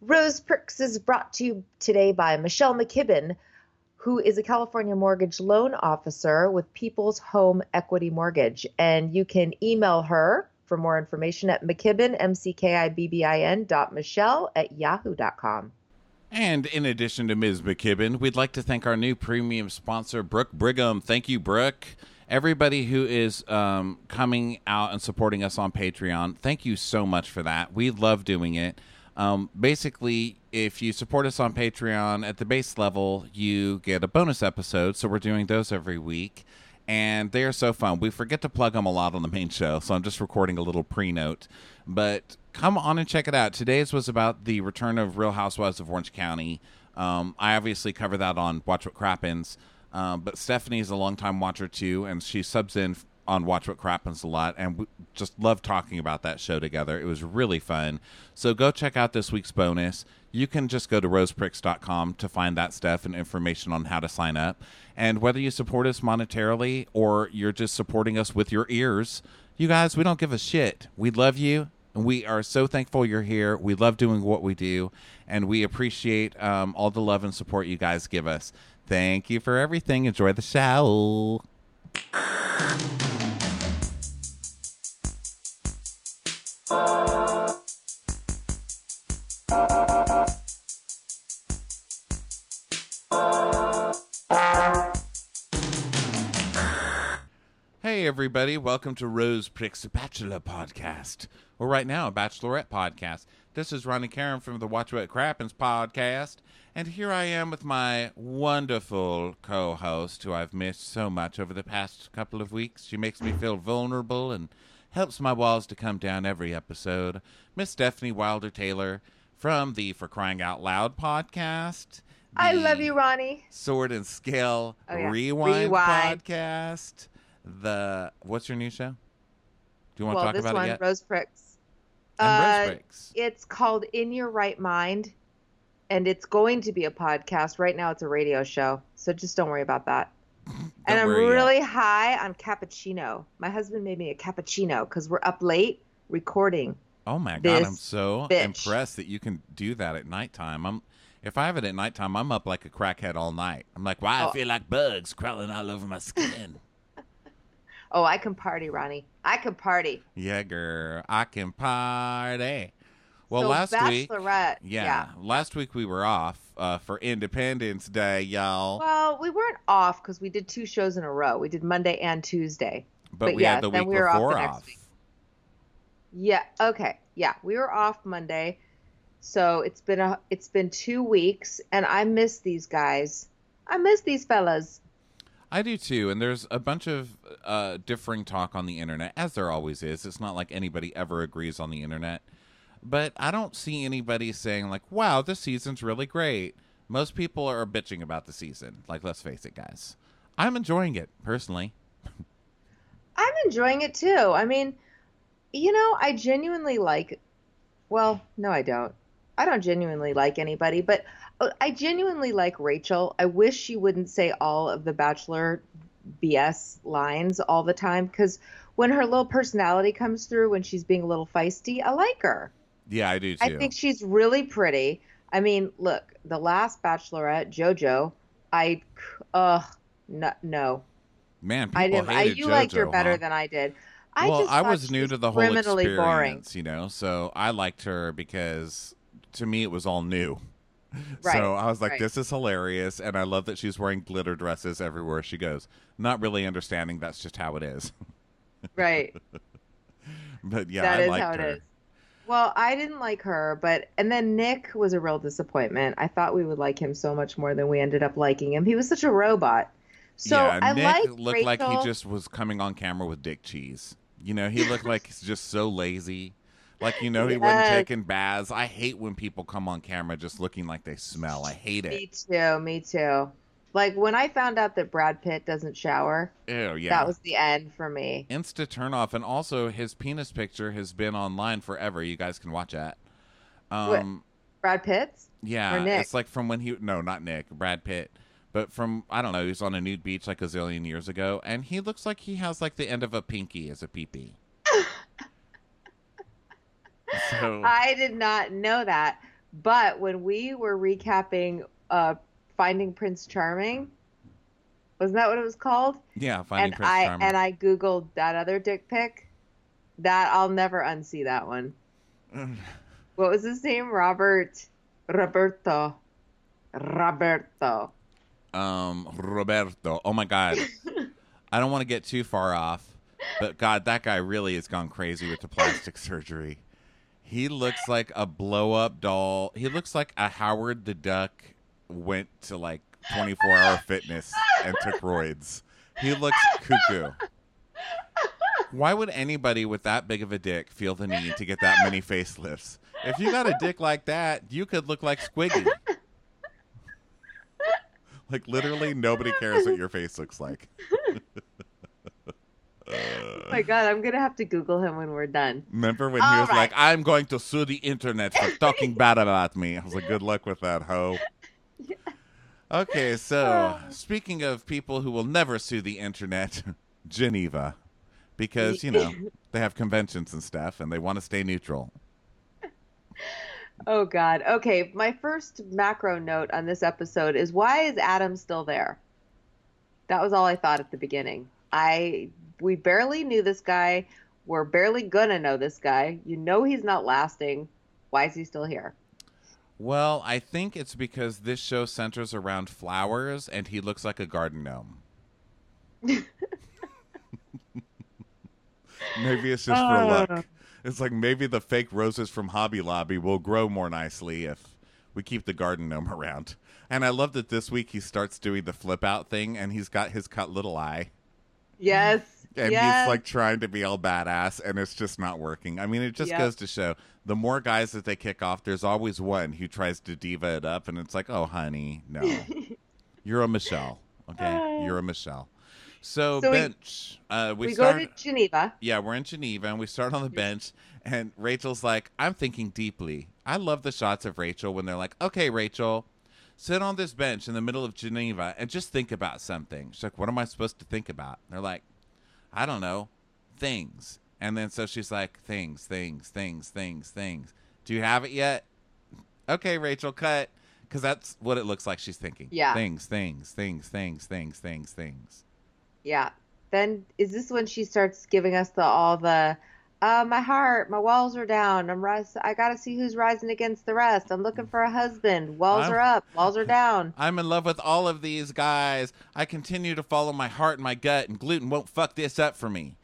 Rose Perks is brought to you today by Michelle McKibben, who is a California mortgage loan officer with People's Home Equity Mortgage. And you can email her for more information at McKibben, McKibbin.Michelle@yahoo.com. And in addition to Ms. McKibben, we'd like to thank our new premium sponsor, Brooke Brigham. Thank you, Brooke. Everybody who is coming out and supporting us on Patreon, thank you so much for that. We love doing it. Basically, if you support us on Patreon at the base level, you get a bonus episode. So we're doing those every week. And they are so fun. We forget to plug them a lot on the main show, so I'm just recording a little pre-note. But come on and check it out. Today's was about the return of Real Housewives of Orange County. I obviously cover that on Watch What Crappens. But Stephanie's a longtime watcher, too, and she subs in on Watch What Crappens a lot, and we just love talking about that show together. It was really fun. So go check out this week's bonus. You can just go to rosepricks.com to find that stuff and information on how to sign up. And whether you support us monetarily or you're just supporting us with your ears, you guys, we don't give a shit. We love you, and we are so thankful you're here. We love doing what we do, and we appreciate all the love and support you guys give us. Thank you for everything. Enjoy the show. Hey everybody, welcome to Rose Pricks Bachelor Podcast. Well, right now, a Bachelorette Podcast. This is Ronnie Karen from the Watch What Crappens Podcast, and here I am with my wonderful co-host, who I've missed so much over the past couple of weeks. She makes me feel vulnerable and helps my walls to come down every episode. Miss Stephanie Wilder-Taylor from the For Crying Out Loud podcast. I love you, Ronnie. Sword and Scale Rewind podcast. What's your new show? Do you want to talk about it yet? Rose Pricks. And Rose Pricks. It's called In Your Right Mind, and it's going to be a podcast. Right now it's a radio show, so just don't worry about that. And I'm really high on cappuccino. My husband made me a cappuccino because we're up late recording. Oh my God, I'm so impressed that you can do that at nighttime. If I have it at nighttime, I'm up like a crackhead all night. I'm like, I feel like bugs crawling all over my skin. Oh, I can party, Ronnie. I can party. Yeah, girl. I can party. Well, so last week, yeah, last week we were off for Independence Day, y'all. Well, we weren't off because we did 2 shows in a row. We did Monday and Tuesday. But we had the week before off. Yeah. Okay. Yeah, we were off Monday, so it's been 2 weeks, and I miss these guys. I miss these fellas. I do too, and there's a bunch of differing talk on the internet, as there always is. It's not like anybody ever agrees on the internet. But I don't see anybody saying, like, wow, this season's really great. Most people are bitching about the season. Like, let's face it, guys. I'm enjoying it, personally. I'm enjoying it, too. I mean, I genuinely like... Well, no, I don't. I don't genuinely like anybody, but I genuinely like Rachel. I wish she wouldn't say all of the Bachelor BS lines all the time, because when her little personality comes through, when she's being a little feisty, I like her. Yeah, I do too. I think she's really pretty. I mean, look, the last Bachelorette, JoJo, no. Man, people hated you JoJo, liked her better than I did. I was new to the whole experience, boring. So I liked her because to me it was all new. Right, so I was like, this is hilarious, and I love that she's wearing glitter dresses everywhere she goes. Not really understanding that's just how it is. Right. But yeah, that I is liked how her. It is. Well, I didn't like her, and then Nick was a real disappointment. I thought we would like him so much more than we ended up liking him. He was such a robot. So yeah, Nick looked Rachel. Like he just was coming on camera with dick cheese. He looked like he's just so lazy. Like, he wasn't taking baths. I hate when people come on camera just looking like they smell. I hate it. Me too. Like, when I found out that Brad Pitt doesn't shower, that was the end for me. Insta turn off. And also, his penis picture has been online forever. You guys can watch that. Brad Pitt's? Yeah. Or Nick? It's like from when no, not Nick, Brad Pitt. But from, I don't know, he was on a nude beach like a zillion years ago. And he looks like he has like the end of a pinky as a pee-pee. So, I did not know that. But when we were recapping Finding Prince Charming, wasn't that what it was called? Yeah, Finding And Prince I Charming. and I Googled that other dick pic. That I'll never unsee that one. What was his name? Roberto. Roberto. Roberto. Oh my God. I don't want to get too far off, but God, that guy really has gone crazy with the plastic surgery. He looks like a blow up doll. He looks like a Howard the Duck went to like 24-hour fitness and took roids. He looks cuckoo. Why would anybody with that big of a dick feel the need to get that many facelifts? If you got a dick like that, you could look like Squiggy. Like, literally, nobody cares what your face looks like. Oh my God, I'm gonna have to Google him when we're done. Remember when he All was like, I'm going to sue the internet for talking bad about me? I was like, good luck with that, ho. Okay, so speaking of people who will never sue the internet, Geneva. Because, you know, they have conventions and stuff and they want to stay neutral. Oh God. Okay, my first macro note on this episode is why is Adam still there? That was all I thought at the beginning. We barely knew this guy. We're barely gonna know this guy. You know he's not lasting. Why is he still here? Well, I think it's because this show centers around flowers and he looks like a garden gnome. Maybe it's just for luck. It's like maybe the fake roses from Hobby Lobby will grow more nicely if we keep the garden gnome around. And I love that this week he starts doing the flip out thing and he's got his cut little eye. Yes. And yes. he's like trying to be all badass and it's just not working. I mean, it just goes to show the more guys that they kick off, there's always one who tries to diva it up and it's like, oh, honey, no. You're a Michelle. Okay? You're a Michelle. So bench. We go to Geneva. Yeah, we're in Geneva, and we start on the bench, and Rachel's like, I'm thinking deeply. I love the shots of Rachel when they're like, okay, Rachel, sit on this bench in the middle of Geneva and just think about something. She's like, what am I supposed to think about? And they're like, I don't know, things. And then so she's like, things. Do you have it yet? Okay, Rachel, cut. Because that's what it looks like she's thinking. Yeah. Things. Yeah. Then is this when she starts giving us my heart, my walls are down. I got to see who's rising against the rest. I'm looking for a husband. Walls are up, walls are down. I'm in love with all of these guys. I continue to follow my heart and my gut, and gluten won't fuck this up for me.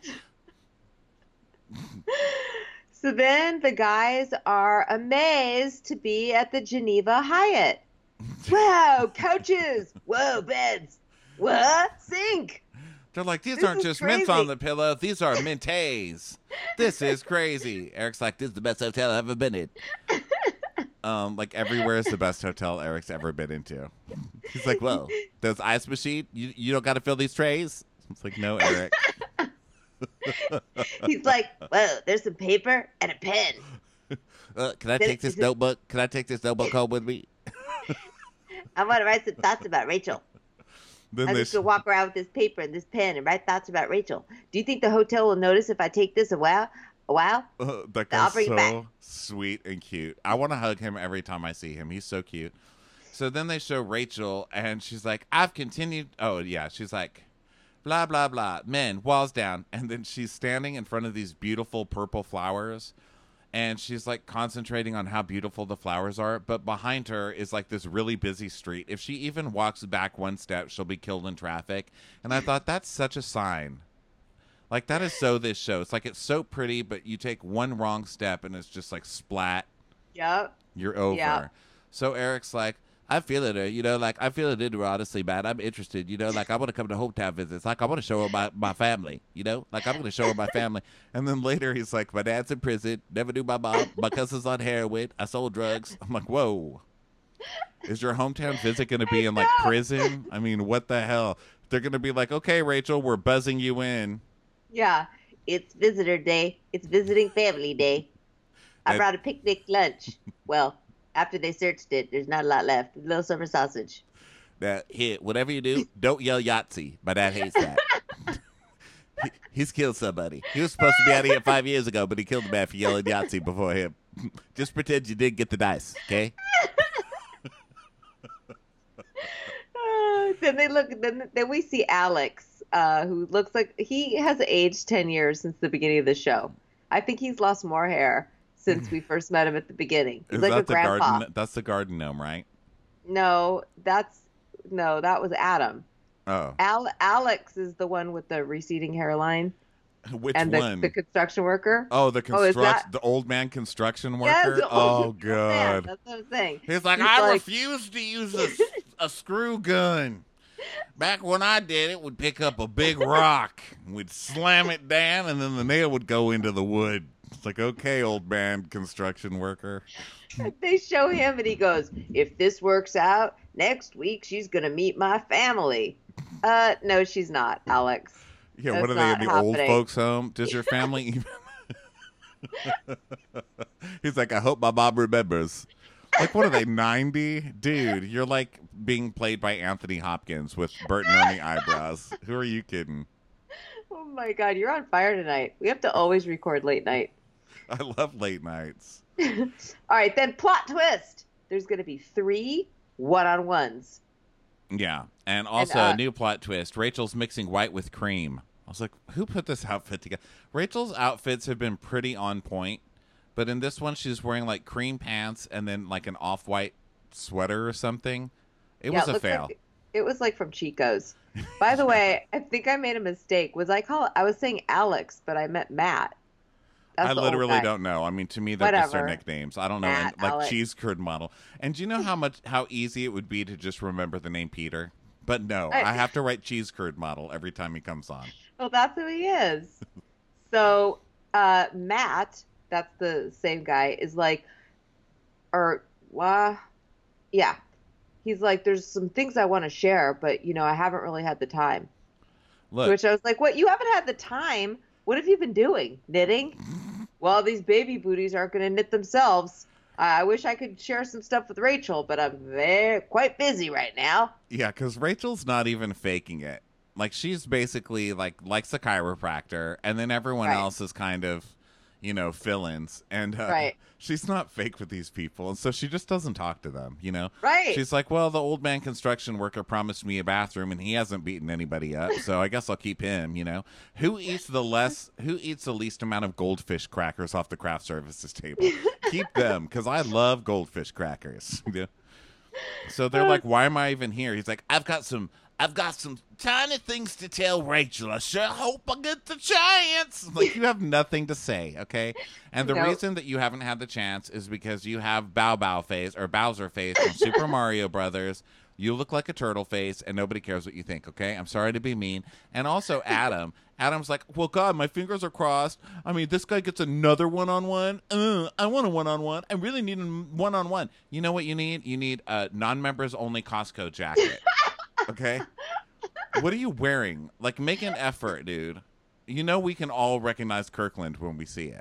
So then the guys are amazed to be at the Geneva Hyatt. Wow, couches. Whoa, beds. What? Sink. They're like, these aren't just mints on the pillow. These are mintays. This is crazy. Eric's like, this is the best hotel I've ever been in. Like, everywhere is the best hotel Eric's ever been into. He's like, whoa, those ice machine? You don't got to fill these trays? It's like, no, Eric. He's like, whoa, there's some paper and a pen. Can I take this notebook? Can I take this notebook home with me? I want to write some thoughts about Rachel. I'm just going to walk around with this paper and this pen and write thoughts about Rachel. Do you think the hotel will notice if I take this a while? That guy's so sweet and cute. I want to hug him every time I see him. He's so cute. So then they show Rachel, and she's like, I've continued. Oh, yeah. She's like, blah, blah, blah. Men, walls down. And then she's standing in front of these beautiful purple flowers. And she's like concentrating on how beautiful the flowers are. But behind her is like this really busy street. If she even walks back one step, she'll be killed in traffic. And I thought that's such a sign. Like, that is so this show. It's like, it's so pretty, but you take one wrong step and it's just like splat. Yep. You're over. Yep. So Eric's like, I feel it, you know, like, I feel it in her, honestly, man. I'm interested, you know, like, I want to come to hometown visits. Like, I want to show her my family, you know? Like, I'm going to show her my family. And then later he's like, my dad's in prison, never knew my mom, my cousin's on heroin, I sold drugs. I'm like, whoa. Is your hometown visit going to be in, like, prison? I mean, what the hell? They're going to be like, okay, Rachel, we're buzzing you in. Yeah, it's visitor day. It's visiting family day. I brought a picnic lunch. Well, after they searched it, there's not a lot left. A little summer sausage. Now, here, whatever you do, don't yell Yahtzee. My dad hates that. He's killed somebody. He was supposed to be out of here 5 years ago, but he killed a man for yelling Yahtzee before him. Just pretend you did get the dice, okay? Then we see Alex, who looks like he has aged 10 years since the beginning of the show. I think he's lost more hair since we first met him at the beginning. He's Is like a that the grandpa. garden? That's the garden gnome, right? No, that was Adam. Oh, Alex is the one with the receding hairline which and the one? construction worker. Oh, the Oh, is that? the old man construction Yes, worker. the Oh, old man. God. That's what I'm saying. He's like, He's I like, refuse to use a screw gun. Back when I did it, would pick up a big rock, we'd slam it down, and then the nail would go into the wood. It's like, okay, old man construction worker. they show him and he goes, if this works out, next week she's going to meet my family. No, she's not, Alex. Yeah, That's what are they in not the old happening. folks' home? Does your family even? He's like, I hope my mom remembers. Like, what are they, 90? Dude, you're like being played by Anthony Hopkins with Bert and Ernie eyebrows. Who are you kidding? Oh my God, you're on fire tonight. We have to always record late night. I love late nights. All right, then plot twist. There's going to be 3 one-on-ones. Yeah, and also a new plot twist. Rachel's mixing white with cream. I was like, who put this outfit together? Rachel's outfits have been pretty on point, but in this one, she's wearing like cream pants and then like an off-white sweater or something. It was a looked fail. it was like from Chico's. By the way, I think I made a mistake. I was saying Alex, but I meant Matt. That's I the old literally guy. don't know. I mean, to me, they're just their Whatever. nicknames. I don't know, Matt, and, like Alex. cheese curd model. And do you know how easy it would be to just remember the name Peter? But no, Right. I have to write cheese curd model every time he comes on. Well, that's who he is. So, Matt, that's the same guy, is like, yeah. He's like, there's some things I want to share, but, I haven't really had the time. To Look, which I was like, what? You haven't had the time? What have you been doing? Knitting? Well, these baby booties aren't going to knit themselves. I wish I could share some stuff with Rachel, but I'm quite busy right now. yeah, because Rachel's not even faking it. Like, she's basically likes a chiropractor, and then everyone Right. else is kind of, fill-ins. And Right. she's not fake with these people, and so she just doesn't talk to them, Right. She's like, well, the old man construction worker promised me a bathroom, and he hasn't beaten anybody up, so I guess I'll keep him, Who eats the least amount of goldfish crackers off the craft services table? Keep them, because I love goldfish crackers. So they're like, why am I even here? He's like, I've got some tiny things to tell Rachel. I sure hope I get the chance. Like, you have nothing to say, okay? And the Nope. reason that you haven't had the chance is because you have Bowser face from Super Mario Brothers. You look like a turtle face, and nobody cares what you think, okay? I'm sorry to be mean. And also Adam. Adam's like, well, God, my fingers are crossed. I mean, this guy gets another one-on-one. I want a one-on-one. I really need a one-on-one. You know what you need? You need a non-members only Costco jacket, okay? What are you wearing? Like, make an effort, dude. We can all recognize Kirkland when we see it.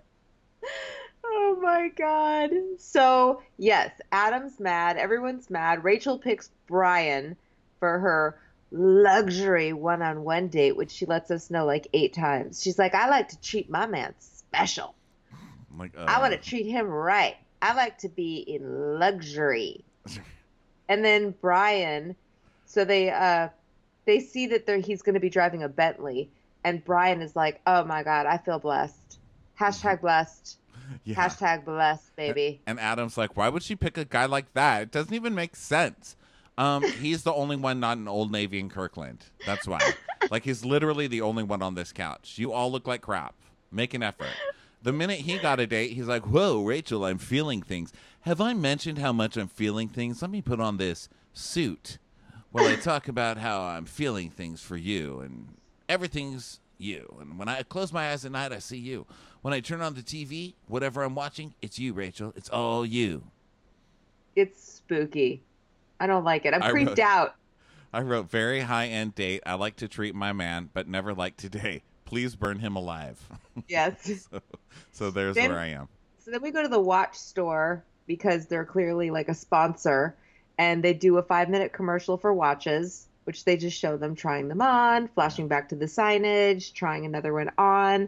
Oh my God. So, yes, Adam's mad. Everyone's mad. Rachel picks Brian for her luxury one-on-one date, which she lets us know like 8 times. She's like, I like to treat my man special. I'm like, I want to treat him right. I like to be in luxury. And then Brian, so they see that he's going to be driving a Bentley, and Brian is like, oh my God, I feel blessed. Hashtag blessed. yeah. Hashtag blessed, baby. And Adam's like, why would she pick a guy like that? It doesn't even make sense. He's the only one not in Old Navy in Kirkland. That's why. Like, he's literally the only one on this couch. You all look like crap. Make an effort. The minute he got a date, he's like, whoa, Rachel, I'm feeling things. Have I mentioned how much I'm feeling things? Let me put on this suit. Well, I talk about how I'm feeling things for you, and everything's you. And when I close my eyes at night, I see you. When I turn on the TV, whatever I'm watching, it's you, Rachel. It's all you. It's spooky. I don't like it. I'm I creeped wrote- out. I wrote, very high-end date. I like to treat my man, but never like today. Please burn him alive. Yes. So there's Then- where I am. So then we go to the watch store because they're clearly like a sponsor, and they do a 5-minute commercial for watches, which they just show them trying them on, flashing back to the signage, trying another one on.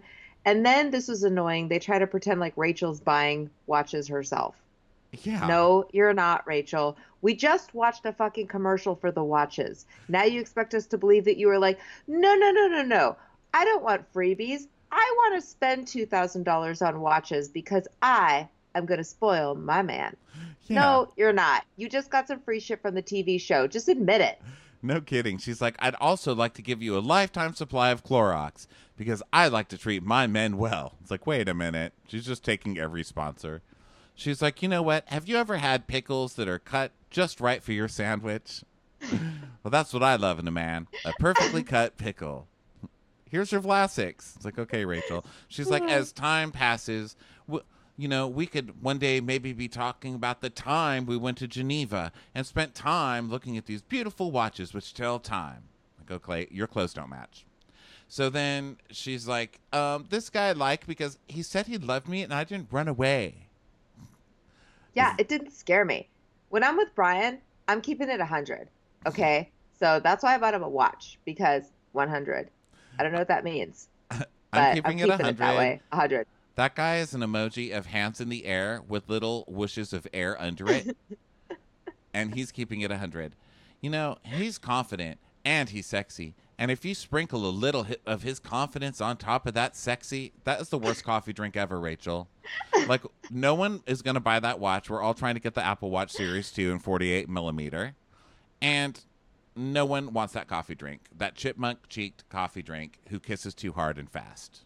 And then this was annoying. They try to pretend like Rachel's buying watches herself. Yeah. No, you're not, Rachel. We just watched a fucking commercial for the watches. Now you expect us to believe that you were like, no, no, no, no, no. I don't want freebies. I want to spend $2,000 on watches because I am going to spoil my man. Yeah. No, you're not. You just got some free shit from the TV show. Just admit it. No kidding. She's like, I'd also like to give you a lifetime supply of Clorox because I like to treat my men well. It's like, wait a minute. She's just taking every sponsor. She's like, you know what? Have you ever had pickles that are cut just right for your sandwich? Well, that's what I love in a man. A perfectly cut pickle. Here's your Vlasics. It's like, okay, Rachel. She's like, as time passes, we could one day maybe be talking about the time we went to Geneva and spent time looking at these beautiful watches which tell time. Like, okay, your clothes don't match. So then she's like, this guy I like because he said he loved me and I didn't run away. Yeah, it didn't scare me. When I'm with Brian, I'm keeping it 100. Okay? So that's why I bought him a watch because 100. I don't know what that means. I'm keeping it 100. That way. 100. That guy is an emoji of hands in the air with little whooshes of air under it. And he's keeping it 100. He's confident and he's sexy. And if you sprinkle a little of his confidence on top of that sexy, that is the worst coffee drink ever, Rachel. Like, no one is going to buy that watch. We're all trying to get the Apple Watch Series 2 in 48 millimeter. And no one wants that coffee drink. That chipmunk-cheeked coffee drink who kisses too hard and fast.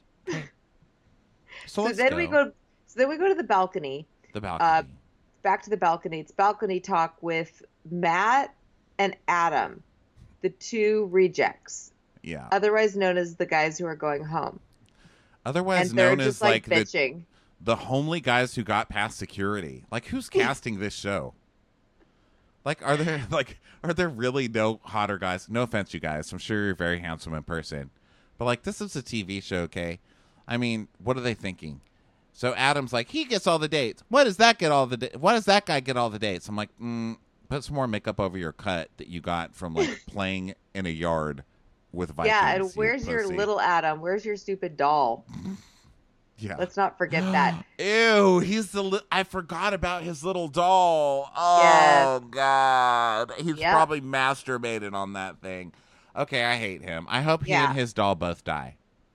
So then we go to the balcony. The balcony. Back to the balcony. It's balcony talk with Matt and Adam, the two rejects. Yeah. Otherwise known as the guys who are going home. Otherwise known as like bitching. The homely guys who got past security. Like, who's casting this show? Like, are there really no hotter guys? No offense, you guys. I'm sure you're very handsome in person. But, like, this is a TV show, okay? I mean, what are they thinking? So Adam's like, he gets all the dates. Why does that guy get all the dates? I'm like, put some more makeup over your cut that you got from, like, playing in a yard with Vikings. Yeah, and where's your little Adam? Where's your stupid doll? Yeah. Let's not forget that. Ew, I forgot about his little doll. Oh, yes. God. He's probably masturbated on that thing. Okay, I hate him. I hope he and his doll both die.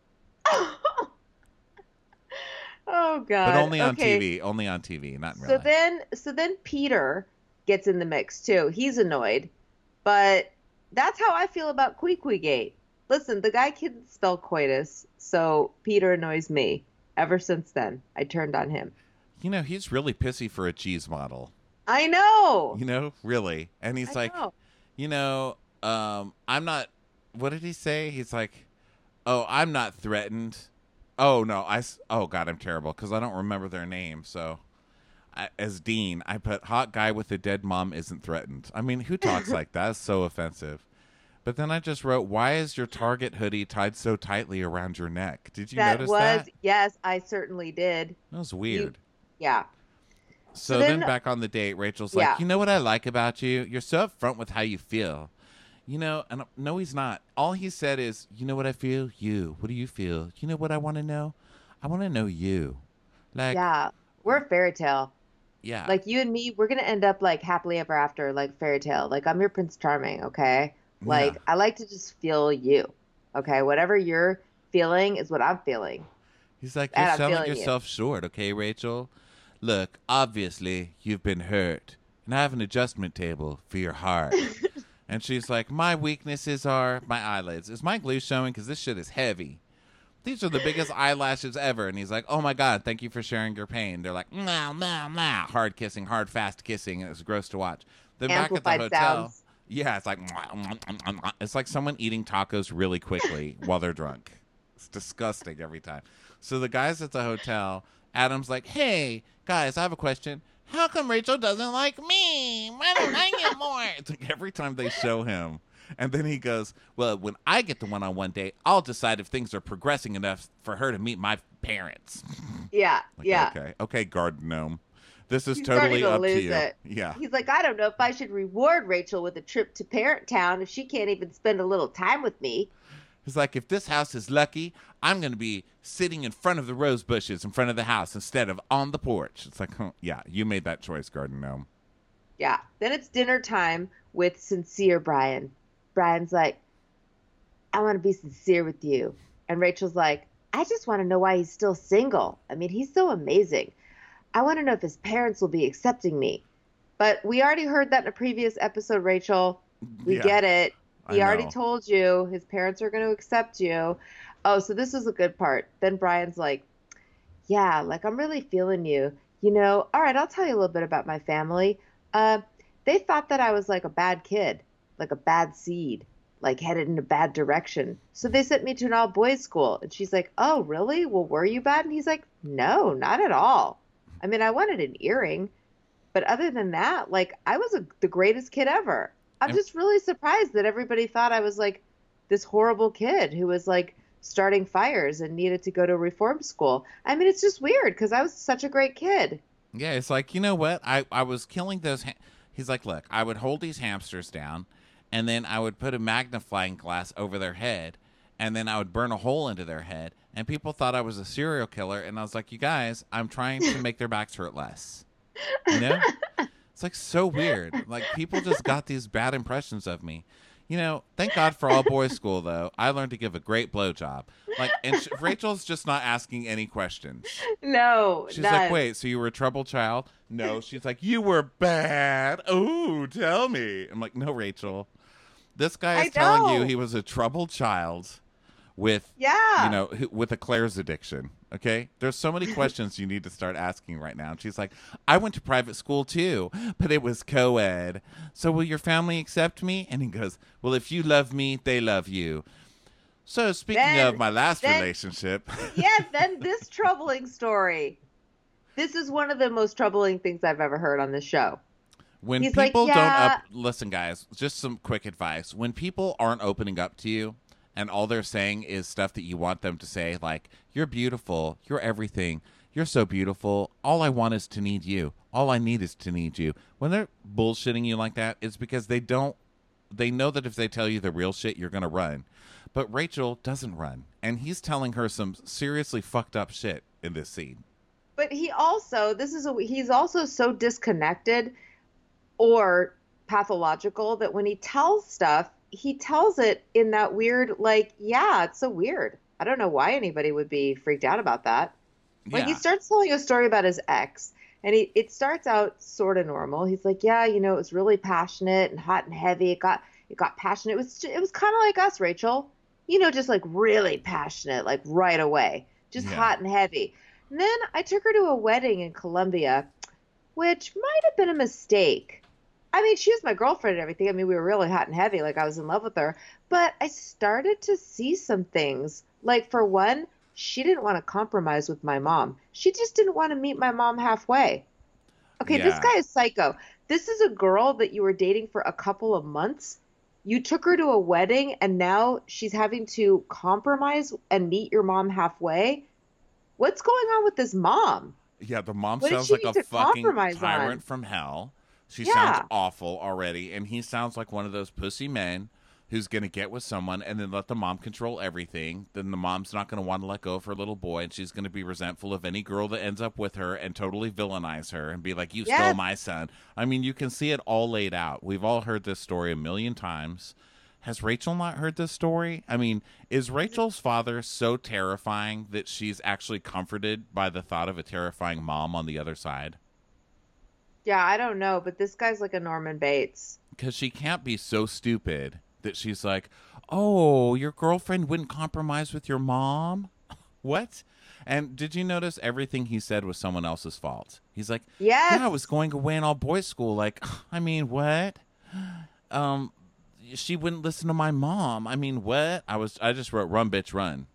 Oh, God. But only on TV. Only on TV, not in real life. So then Peter gets in the mix, too. He's annoyed. But that's how I feel about Gate. Listen, the guy can't spell coitus, so Peter annoys me. Ever since then, I turned on him. He's really pissy for a cheese model. I know. Really. And he's like, I'm not, what did he say? He's like, oh, I'm not threatened. Oh, no, oh, God, I'm terrible because I don't remember their name. So as Dean, I put hot guy with a dead mom isn't threatened. I mean, who talks like that? It's so offensive. But then I just wrote, why is your Target hoodie tied so tightly around your neck? Did you notice that? Yes, I certainly did. That was weird. Yeah. So then back on the date, Rachel's like, you know what I like about you? You're so upfront with how you feel. And no, he's not. All he said is, you know what I feel? You. What do you feel? You know what I want to know? I want to know you. Like, yeah, we're a fairy tale. Yeah. Like you and me, we're going to end up like happily ever after, like fairy tale. Like I'm your Prince Charming, okay? Like, I like to just feel you, okay? Whatever you're feeling is what I'm feeling. He's like, you're selling yourself short, okay, Rachel? Look, obviously, you've been hurt, and I have an adjustment table for your heart. And she's like, my weaknesses are my eyelids. Is my glue showing? Because this shit is heavy. These are the biggest eyelashes ever. And he's like, oh, my God, thank you for sharing your pain. They're like, nah, nah, nah. Hard kissing, hard, fast kissing. And it was gross to watch. Then amplified back at the hotel. Sounds. Yeah, it's like someone eating tacos really quickly while they're drunk. It's disgusting every time. So the guys at the hotel, Adam's like, hey, guys, I have a question. How come Rachel doesn't like me? Why don't I get more? It's like every time they show him. And then he goes, well, when I get the one-on-one date, I'll decide if things are progressing enough for her to meet my parents. Yeah, like, yeah. Okay, garden gnome. This is totally up to you. Yeah. He's like, I don't know if I should reward Rachel with a trip to Parent Town if she can't even spend a little time with me. He's like, if this house is lucky, I'm going to be sitting in front of the rose bushes in front of the house instead of on the porch. It's like, yeah, you made that choice, Garden Gnome. Yeah. Then it's dinner time with sincere Brian. Brian's like, I want to be sincere with you. And Rachel's like, I just want to know why he's still single. I mean, he's so amazing. I want to know if his parents will be accepting me. But we already heard that in a previous episode, Rachel. We Yeah, get it. I He already know. told you his parents are going to accept you. Oh, so this is a good part. Then Brian's like, yeah, like I'm really feeling you. All right, I'll tell you a little bit about my family. Uh, they thought that I was like a bad kid, like a bad seed, like headed in a bad direction. So they sent me to an all boys school. And she's like, oh, really? Well, were you bad? And he's like, no, not at all. I mean, I wanted an earring, but other than that, like I was the greatest kid ever. I'm And just really surprised that everybody thought I was like this horrible kid who was like starting fires and needed to go to reform school. I mean, it's just weird because I was such a great kid. yeah, it's like, you know what? I was killing those. He's like, look, I would hold these hamsters down, and then I would put a magnifying glass over their head, and then I would burn a hole into their head, and people thought I was a serial killer. And I was like, you guys, I'm trying to make their backs hurt less. You know? It's like so weird. Like people just got these bad impressions of me. Thank God for all boys school though. I learned to give a great blowjob. Like, and Rachel's just not asking any questions. No, She's like, none. "Wait, so you were a troubled child?" No, she's like, "You were bad." Oh, tell me. I'm like, "No, Rachel. This guy is I telling you know. he was a troubled child with, Yeah. with a Claire's addiction. Okay, there's so many questions you need to start asking right now." And she's like, "I went to private school too, but it was co-ed. So will your family accept me?" And he goes, "Well, if you love me, they love you." So speaking of Then, my last then, relationship, yeah, then this troubling story. This is one of the most troubling things I've ever heard on this show. when He's like, people don't yeah, listen, guys, just some quick advice. When people aren't opening up to you and all they're saying is stuff that you want them to say, like, you're beautiful, you're everything, you're so beautiful, all I want is to need you, all I need is to need you. When they're bullshitting you like that, it's because they know that if they tell you the real shit, you're going to run. But Rachel doesn't run. And he's telling her some seriously fucked up shit in this scene. but he's also so disconnected or pathological that when he tells stuff, he tells it in that weird, like, yeah, it's so weird. I don't know why anybody would be freaked out about that. Like he Yeah. starts telling a story about his ex, and it starts out sort of normal. He's like, yeah, it was really passionate and hot and heavy. It got passionate. It was kind of like us, Rachel. Just like really passionate, like right away, just Yeah. hot and heavy. And then I took her to a wedding in Colombia, which might have been a mistake. I mean, she was my girlfriend and everything. I mean, we were really hot and heavy, like I was in love with her. But I started to see some things. Like, for one, she didn't want to compromise with my mom. She just didn't want to meet my mom halfway. Okay, this Yeah. guy is psycho. This is a girl that you were dating for a couple of months. You took her to a wedding, and now she's having to compromise and meet your mom halfway. What's going on with this mom? Yeah, the mom What did sounds she like need a to fucking compromise tyrant on? from hell. She sounds Yeah. awful already, and he sounds like one of those pussy men who's going to get with someone and then let the mom control everything. Then the mom's not going to want to let go of her little boy, and she's going to be resentful of any girl that ends up with her and totally villainize her and be like, "You stole Yes. my son." I mean, you can see it all laid out. We've all heard this story a million times. Has Rachel not heard this story? I mean, is Rachel's father so terrifying that she's actually comforted by the thought of a terrifying mom on the other side? Yeah, I don't know, but this guy's like a Norman Bates. Because she can't be so stupid that she's like, "Oh, your girlfriend wouldn't compromise with your mom?" What? And did you notice everything he said was someone else's fault? He's like, "Yeah, I was Yes. going away in all boys school." Like, I mean, what? Um, she wouldn't listen to my mom. I mean, what? I just wrote "run, bitch, run."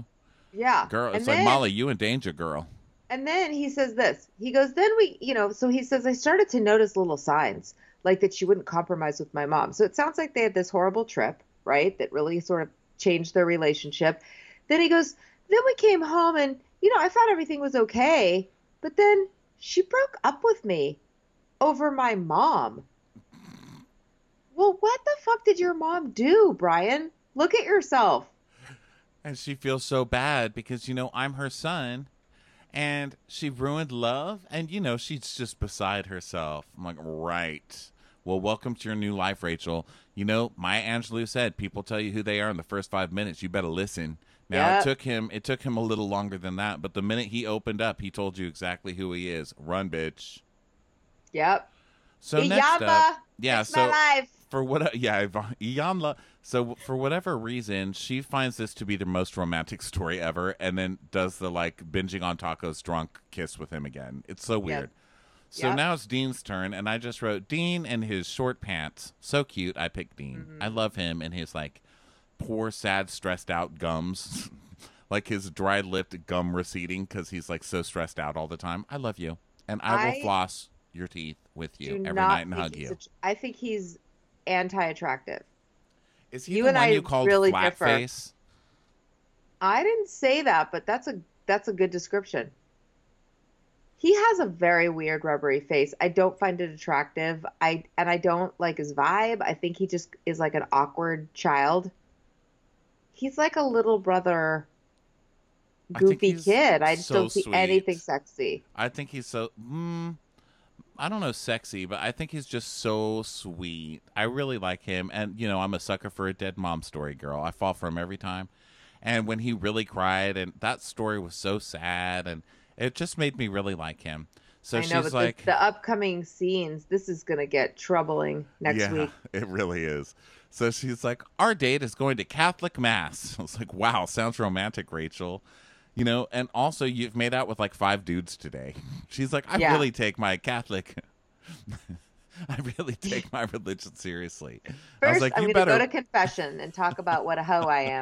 Yeah. Girl. And It's like, then Molly, you in danger, girl. and then he says this. He goes, then so he says, I started to notice little signs, like that she wouldn't compromise with my mom. So it sounds like they had this horrible trip, right? That really sort of changed their relationship. Then he goes, then we came home and, I thought everything was okay. But then she broke up with me over my mom. Well, what the fuck did your mom do, Brian? Look at yourself. And she feels so bad because, I'm her son and she ruined love. And, she's just beside herself. I'm like, right. Well, welcome to your new life, Rachel. Maya Angelou said, people tell you who they are in the first 5 minutes. You better listen. Now, Yep. it took him a little longer than that. But the minute he opened up, he told you exactly who he is. Run, bitch. Yep. So next Iyama, up, yeah, fix my so life. for what yeah, Iyanla. So for whatever reason, she finds this to be the most romantic story ever, and then does the like binging on tacos drunk kiss with him again. It's so weird. So Yep. now it's Dean's turn, and I just wrote Dean and his short pants. So cute. I picked Dean. Mm-hmm. I love him and his like poor, sad, stressed out gums, like his dry lipped gum receding because he's like so stressed out all the time. I love you, and I will I floss your teeth with you do every not night and think hug he's you. I think he's anti-attractive. Is he You the and one I you called really flat differ. face? I didn't say that, but that's a good description. He has a very weird rubbery face. I don't find it attractive. I don't like his vibe. I think he just is like an awkward child. He's like a little brother I think goofy he's kid. I just so don't see anything sweet. sexy. I think he's so. I don't know, sexy, but I think he's just so sweet. I really like him, and I'm a sucker for a dead mom story, girl. I fall for him every time. And when he really cried, and that story was so sad, and it just made me really like him. So I know, she's but like, the upcoming scenes, this is gonna get troubling next yeah, week. it really is. So she's like, our date is going to Catholic Mass. I was like, wow, sounds romantic, Rachel. And also you've made out with like 5 dudes today. She's like, I Yeah. really take my Catholic, I really take my religion seriously. I was First, like, I'm you gonna go better, to confession and talk about what a hoe I am.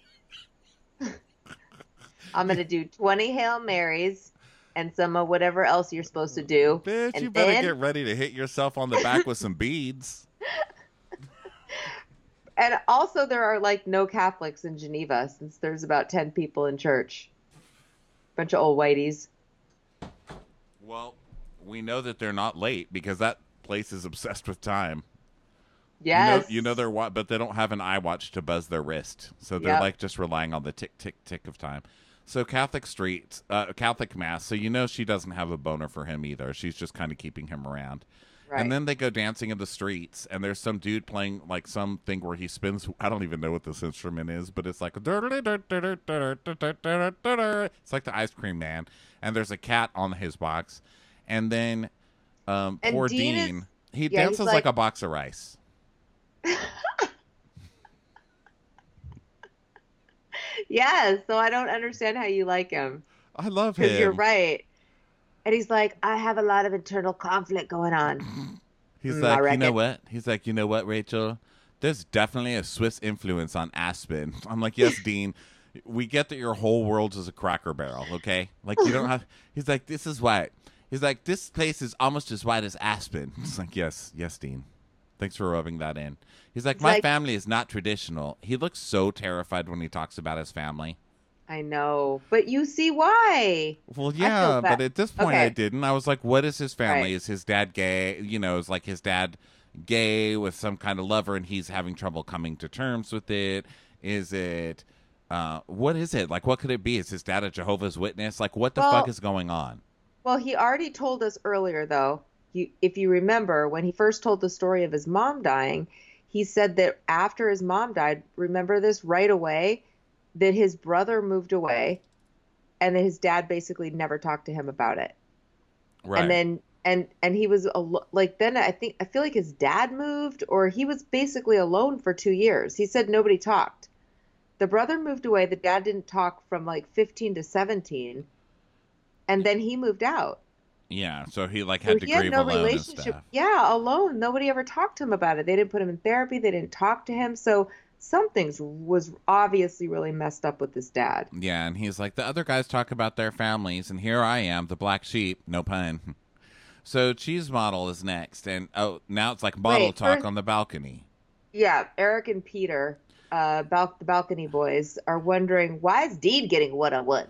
I'm gonna do 20 Hail Marys and some of whatever else you're supposed to do. bitch, And you better then, get ready to hit yourself on the back with some beads. and also there are like no Catholics in Geneva since there's about 10 people in church. Bunch of old whiteys. Well, we know that they're not late because that place is obsessed with time. Yes. They're but they don't have an iWatch to buzz their wrist, so they're Yep. like just relying on the tick tick tick of time. So Catholic Mass. So she doesn't have a boner for him either. She's just kind of keeping him around. Right. And then they go dancing in the streets, and there's some dude playing like something where he spins. I don't even know what this instrument is, but it's like it's like the Ice Cream Man, and there's a cat on his box, and then And poor Dean Dean, is- he yeah, dances he's like like- a box of rice. Yes, so I don't understand how you like him. I love Because you're him. right. And he's like, I have a lot of internal conflict going on. He's I like, you know reckon. what? He's like, you know what, Rachel? There's definitely a Swiss influence on Aspen. I'm like, yes, Dean. We get that your whole world is a Cracker Barrel, okay? Like, you don't have. He's like, this is white. He's like, this place is almost as white as Aspen. It's like, yes, Dean. Thanks for rubbing that in. He's like, It's my like- family is not traditional. He looks so terrified when he talks about his family. I know, but you see why. Well, I yeah, feel bad. but at this point I Okay. didn't. I was like, what is his family? Right. Is his dad gay? Is like his dad gay with some kind of lover and he's having trouble coming to terms with it? Is it, what is it? Like, what could it be? Is his dad a Jehovah's Witness? Like, what the Well- fuck is going on? Well, he already told us earlier, though. If you remember, when he first told the story of his mom dying, he said that after his mom died, remember this right away, that his brother moved away and that his dad basically never talked to him about it. Right. And then and he was like then I feel like his dad moved or he was basically alone for 2 years. He said nobody talked. The brother moved away, the dad didn't talk from like 15 to 17. And then he moved out. yeah, so he like So had to he had grieve no alone and relationship. stuff. Yeah, alone. Nobody ever talked to him about it. They didn't put him in therapy. They didn't talk to him. So something was obviously really messed up with his dad. Yeah, and he's like, the other guys talk about their families, and here I am, the black sheep, no pun. So Cheese Model is next, and now it's like model Wait, talk first- on the balcony. Yeah, Eric and Peter, the balcony boys, are wondering why is Dean getting one-on-one?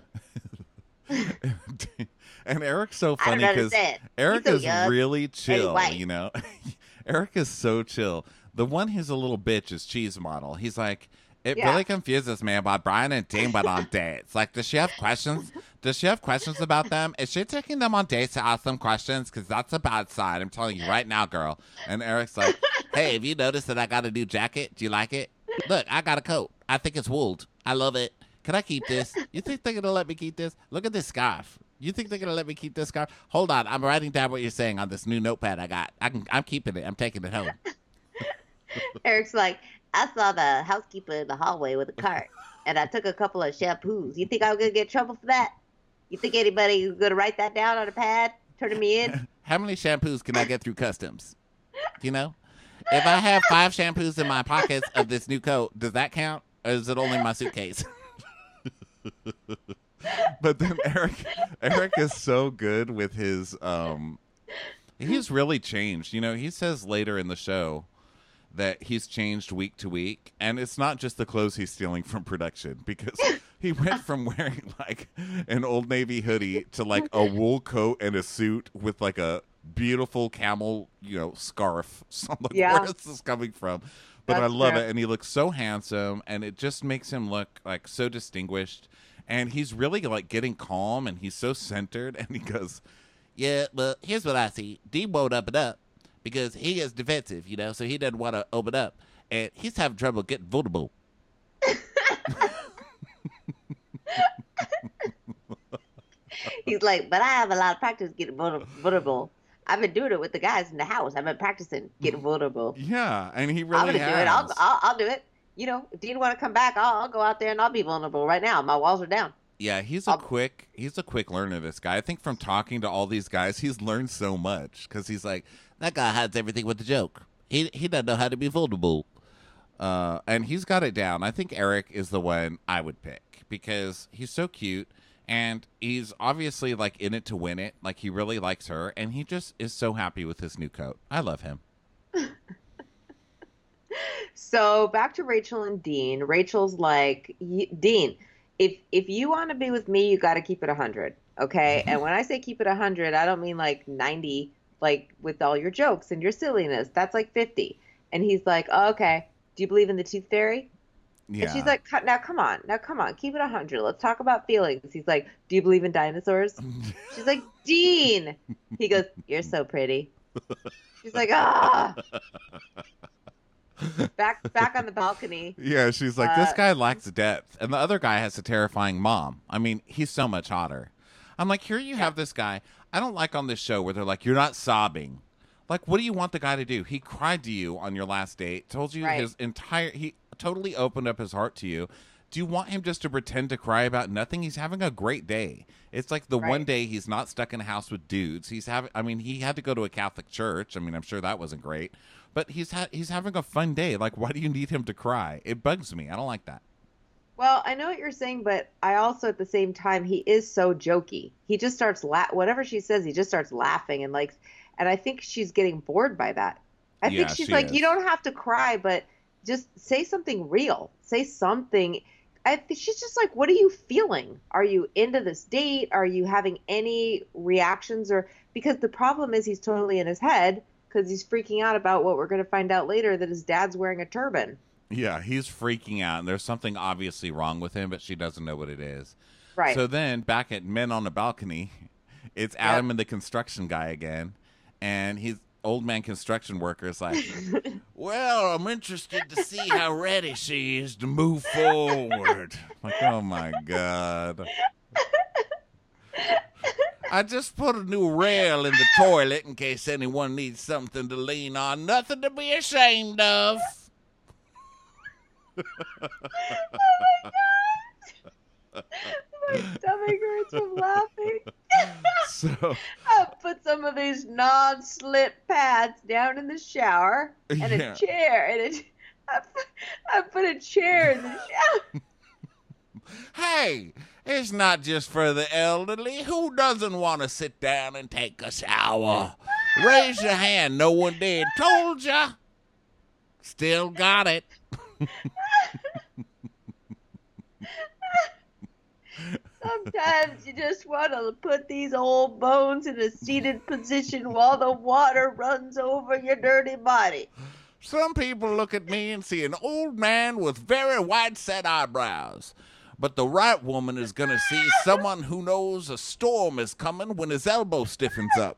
And Eric's so I don't funny because understand. Eric He's so is young really chill, white. you know. Eric is so chill. The one who's a little bitch is Cheese Model. He's like, It Yeah. really confuses me about Brian and Dean went on dates. Like, does she have questions? Does she have questions about them? Is she taking them on dates to ask them questions? Because that's a bad sign. I'm telling you right now, girl. And Eric's like, hey, have you noticed that I got a new jacket? Do you like it? Look, I got a coat. I think it's wooled. I love it. Can I keep this? You think they're going to let me keep this? Look at this scarf. You think they're going to let me keep this scarf? Hold on. I'm writing down what you're saying on this new notepad I got. I'm keeping it. I'm taking it home. Eric's like, I saw the housekeeper in the hallway with a cart, and I took a couple of shampoos. You think I'm gonna get in trouble for that? You think anybody is gonna write that down on a pad, turning me in? How many shampoos can I get through customs? You know? If I have 5 shampoos in my pockets of this new coat, does that count? Or is it only my suitcase? But then Eric is so good with his he's really changed. You know, he says later in the show that he's changed week to week, and it's not just the clothes he's stealing from production, because he went from wearing like an Old Navy hoodie to like a wool coat and a suit with like a beautiful camel, scarf. So I'm like, Yeah. where is this coming from? But That's I love true. it, and he looks so handsome, and it just makes him look like so distinguished. And he's really like getting calm, and he's so centered. And he goes, "Yeah, but here's what I see. D won't up and up because he is defensive, so he doesn't want to open up, and he's having trouble getting vulnerable." He's like, but I have a lot of practice getting vulnerable. I've been doing it with the guys in the house. I've been practicing getting vulnerable. Yeah, and he I'm really gonna do it. has. I'll do it. If Dean want to come back, I'll go out there and I'll be vulnerable right now. My walls are down. Yeah, he's I'll, a quick learner. This guy, I think, from talking to all these guys, he's learned so much because he's like, that guy hides everything with a joke. He doesn't know how to be vulnerable, and he's got it down. I think Eric is the one I would pick because he's so cute and he's obviously like in it to win it. Like he really likes her, and he just is so happy with his new coat. I love him. So back to Rachel and Dean. Rachel's like, Dean, if you want to be with me, you got to keep it 100, okay? And when I say keep it 100, I don't mean like 90, like with all your jokes and your silliness. That's like 50. And he's like, oh, okay. Do you believe in the tooth fairy? And she's Yeah. like, now come on, keep it 100. Let's talk about feelings. He's like, do you believe in dinosaurs? She's like, Dean. He goes, you're so pretty. She's like, ah. Back on the balcony. Yeah, she's like, this Uh, guy lacks depth. And the other guy has a terrifying mom. I mean, he's so much hotter. I'm like, here you have this guy. I don't like on this show where they're like, you're not sobbing. Like, what do you want the guy to do? He cried to you on your last date, told you Right. he totally opened up his heart to you. Do you want him just to pretend to cry about nothing? He's having a great day. It's like the one Right. day he's not stuck in a house with dudes. He had to go to a Catholic church. I mean, I'm sure that wasn't great. But he's having a fun day. Like, why do you need him to cry? It bugs me. I don't like that. Well, I know what you're saying, but I also at the same time he is so jokey. He just starts whatever she says, he just starts laughing and I think she's getting bored by that. I think Yeah, she's she like, is. you don't have to cry, but just say something real. Say something. I think she's just like, what are you feeling? Are you into this date? Are you having any reactions or because the problem is he's totally in his head because he's freaking out about what we're going to find out later that his dad's wearing a turban. Yeah, he's freaking out, and there's something obviously wrong with him, but she doesn't know what it is. Right. So then, back at Men on the Balcony, it's Adam and the construction guy again, and he's old man construction worker is like, well, I'm interested to see how ready she is to move forward. Like, oh my God. I just put a new rail in the toilet in case anyone needs something to lean on. Nothing to be ashamed of. My stomach hurts from laughing. So, I put some of these non-slip pads down in the shower and Yeah. a chair I put a chair in the shower. hey, it's not just for the elderly. Who doesn't want to sit down and take a shower? Raise your hand. No one did. Told ya. Still got it. Sometimes you just want to put these old bones in a seated position while the water runs over your dirty body. Some people look at me and see an old man with very wide set eyebrows. But the right woman is going to see someone who knows a storm is coming when his elbow stiffens up.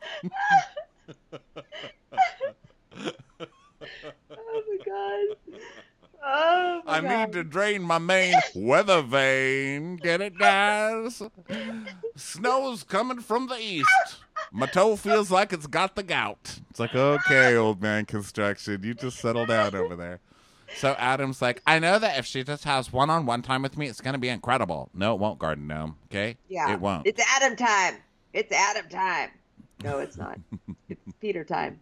Oh my god. Oh my I god. need to drain my main weather vein. Get it, guys? Snow's coming from the east. My toe feels like it's got the gout. It's like, okay, old man construction, you just settle down over there. So Adam's like, I know that if she just has one-on-one time with me, it's going to be incredible. No, it won't, Garden Gnome. Okay? Yeah. It won't. It's Adam time. It's Adam time. No, it's not. It's Peter time.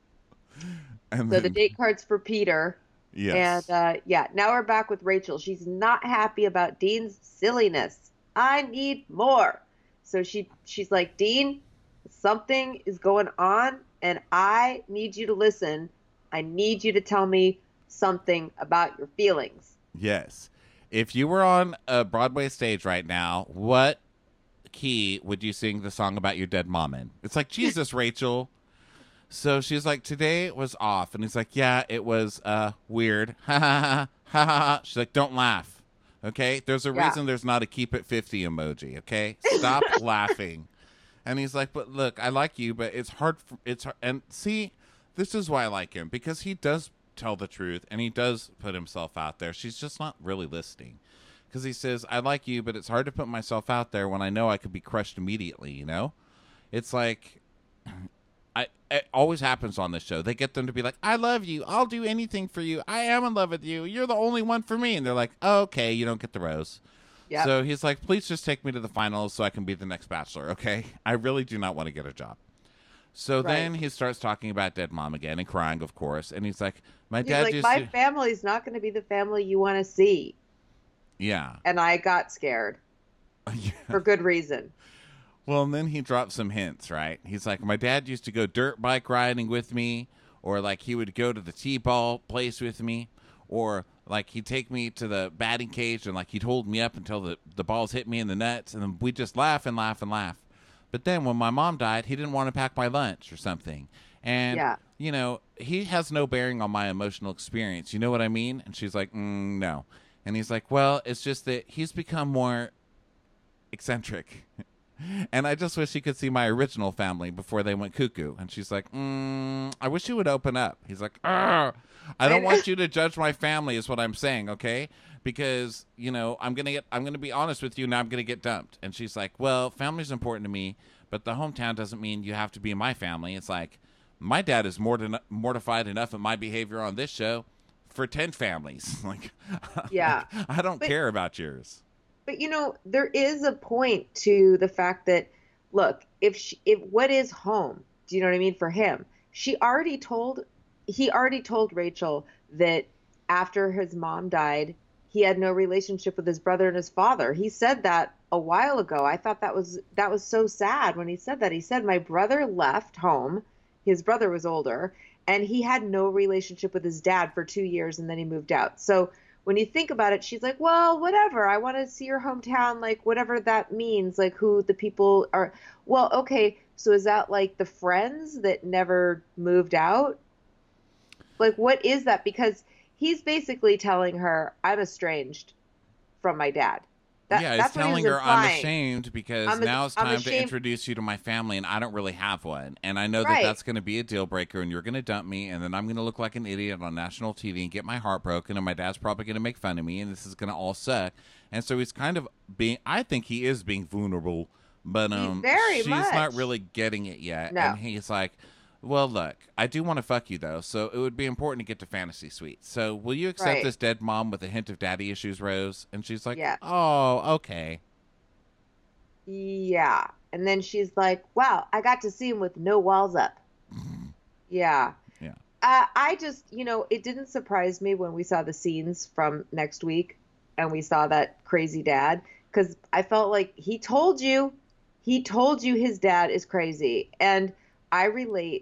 And So the date card's for Peter. yes. And now we're back with Rachel. She's not happy about Dean's silliness. I need more. So she's like, Dean, something is going on, and I need you to listen. I need you to tell me something about your feelings. Yes. If you were on a Broadway stage right now, what key would you sing the song about your dead mom in? It's like, Jesus, Rachel. So she's like, today was off. And he's like, yeah, it was weird. Ha ha ha ha ha. She's like, don't laugh. Okay? There's a reason there's not a keep it 50 emoji. Okay? Stop laughing. And he's like, but look, I like you, but it's hard. It's hard. And see, this is why I like him, because he does tell the truth and he does put himself out there. She's just not really listening, because he says, I like you, but it's hard to put myself out there when I know I could be crushed immediately. You know, it's like, it always happens on this show. They get them to be like, I love you. I'll do anything for you. I am in love with you. You're the only one for me. And they're like, oh, okay, you don't get the rose. Yep. So he's like, please just take me to the finals so I can be the next Bachelor, okay? I really do not want to get a job. So then he starts talking about dead mom again and crying, of course. And he's like, my dad used my to... family's not going to be the family you want to see. Yeah. And I got scared. For good reason. Well, and then he drops some hints, right? He's like, my dad used to go dirt bike riding with me, or like he would go to the T-ball place with me, or like he'd take me to the batting cage and like he'd hold me up until the balls hit me in the nuts, and then we'd just laugh and laugh and laugh. But then when my mom died, he didn't want to pack my lunch or something. And, you know, he has no bearing on my emotional experience. You know what I mean? And she's like, no. And he's like, well, it's just that he's become more eccentric. And I just wish he could see my original family before they went cuckoo. And she's like, I wish you would open up. He's like, I don't want you to judge my family is what I'm saying, okay? Because, you know, I'm going to be honest with you, and I'm going to get dumped. And she's like, well, family's important to me, but the hometown doesn't mean you have to be my family. It's like, my dad is mortified enough at my behavior on this show for 10 families. Like, I don't care about yours. But, you know, there is a point to the fact that, look, if what is home, do you know what I mean, for him? He already told Rachel that after his mom died, he had no relationship with his brother and his father. He said that a while ago. I thought that was so sad when he said that. He said, my brother left home. His brother was older, and he had no relationship with his dad for 2 years, and then he moved out. So when you think about it, she's like, well, whatever. I want to see your hometown, like whatever that means, like who the people are. Well, okay. So is that like the friends that never moved out? Like, what is that? Because he's basically telling her, I'm estranged from my dad. He's telling her, I'm ashamed because now it's time to introduce you to my family, and I don't really have one. And I know that that's going to be a deal breaker, and you're going to dump me, and then I'm going to look like an idiot on national TV and get my heart broken, and my dad's probably going to make fun of me, and this is going to all suck. And so he's kind of I think he is being vulnerable, but she's not really getting it yet. No. And he's like, well, look, I do want to fuck you, though, so it would be important to get to Fantasy Suite. So will you accept this dead mom with a hint of daddy issues, Rose? And she's like, oh, okay. Yeah. And then she's like, wow, I got to see him with no walls up. Yeah. Yeah. I just, you know, it didn't surprise me when we saw the scenes from next week and we saw that crazy dad, because I felt like he told you his dad is crazy. And I relate.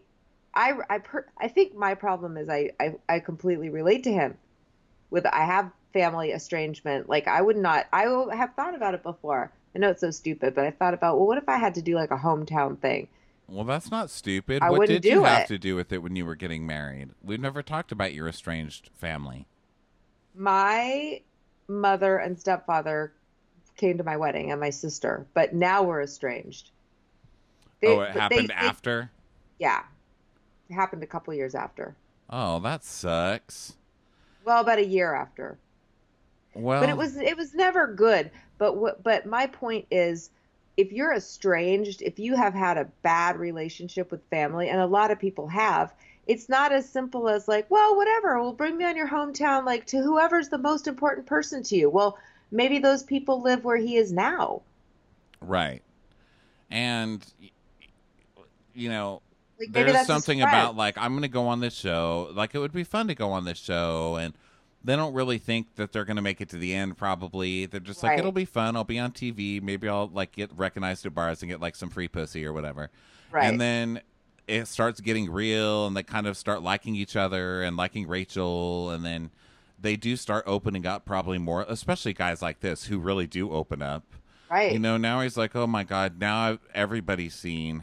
I think my problem is I completely relate to him. I have family estrangement. Like I have thought about it before. I know it's so stupid, but I thought about, well, what if I had to do like a hometown thing? Well, that's not stupid. I What wouldn't did you do have it. to do with it when you were getting married? We've never talked about your estranged family. My mother and stepfather came to my wedding and my sister, but now we're estranged. Oh, They, it but they happened think, after? yeah, it happened a couple years after. Oh, that sucks. Well, about a year after. But Well, it was never good. But my point is, if you're estranged, if you have had a bad relationship with family, and a lot of people have, it's not as simple as like, well, whatever, we'll bring me on your hometown, like to whoever's the most important person to you. Well, maybe those people live where he is now. right. And Like maybe there's that's his something friend. about like I'm going to go on this show. Like it would be fun to go on this show, and they don't really think that they're going to make it to the end. Probably they're just like it'll Right. be fun. I'll be on TV. Maybe I'll like get recognized at bars and get like some free pussy or whatever. And Right. then it starts getting real, and they kind of start liking each other and liking Rachel, and then they do start opening up probably more, especially guys like this who really do open up. Right. Now he's like, oh my God, now everybody's seen,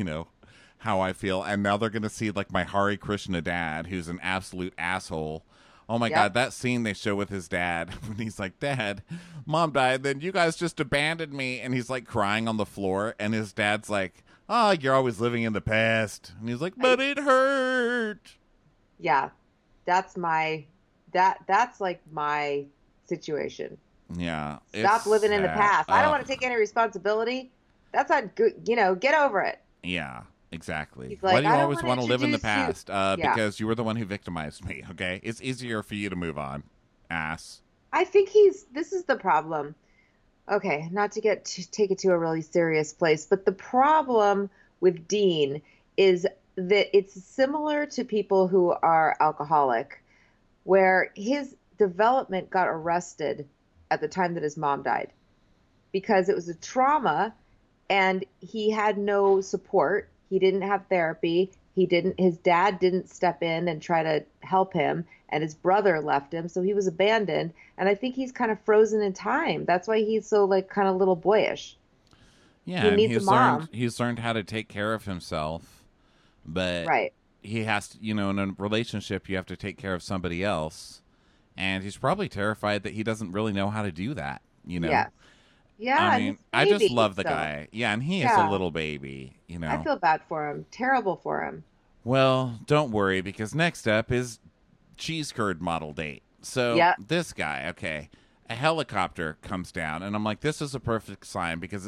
how I feel. And now they're going to see like my Hari Krishna dad, who's an absolute asshole. Oh my God, Yep. that scene they show with his dad when he's like, Dad, mom died, then you guys just abandoned me. And he's like crying on the floor. And his dad's like, oh, you're always living in the past. And he's like, I, but it hurt. yeah. That's my that's like my situation. Yeah, it's Stop living in the sad. past. I don't want to take any responsibility. That's not good. Get over it. Yeah, exactly. He's Why like, do you I don't always want want to to live in the introduce you. past? Yeah. Because you were the one who victimized me, okay? It's easier for you to move on, ass. I think this is the problem. Okay, not to take it to a really serious place, but the problem with Dean is that it's similar to people who are alcoholic, where his development got arrested at the time that his mom died because it was a trauma and he had no support. He didn't have therapy. His dad didn't step in and try to help him, and his brother left him, so he was abandoned. And I think he's kind of frozen in time. That's why he's so like kind of little boyish. Yeah, He and needs a mom. he's learned how to take care of himself, but Right. he has to, in a relationship you have to take care of somebody else, and he's probably terrified that he doesn't really know how to do that. Yeah. Yeah, I and mean, he's I a just baby, love the so guy. Yeah, and he is a yeah. little baby. I feel bad for him. Terrible for him. Well, don't worry because next up is cheese curd model date. So Yeah. this guy, okay, a helicopter comes down, and I'm like, this is a perfect sign because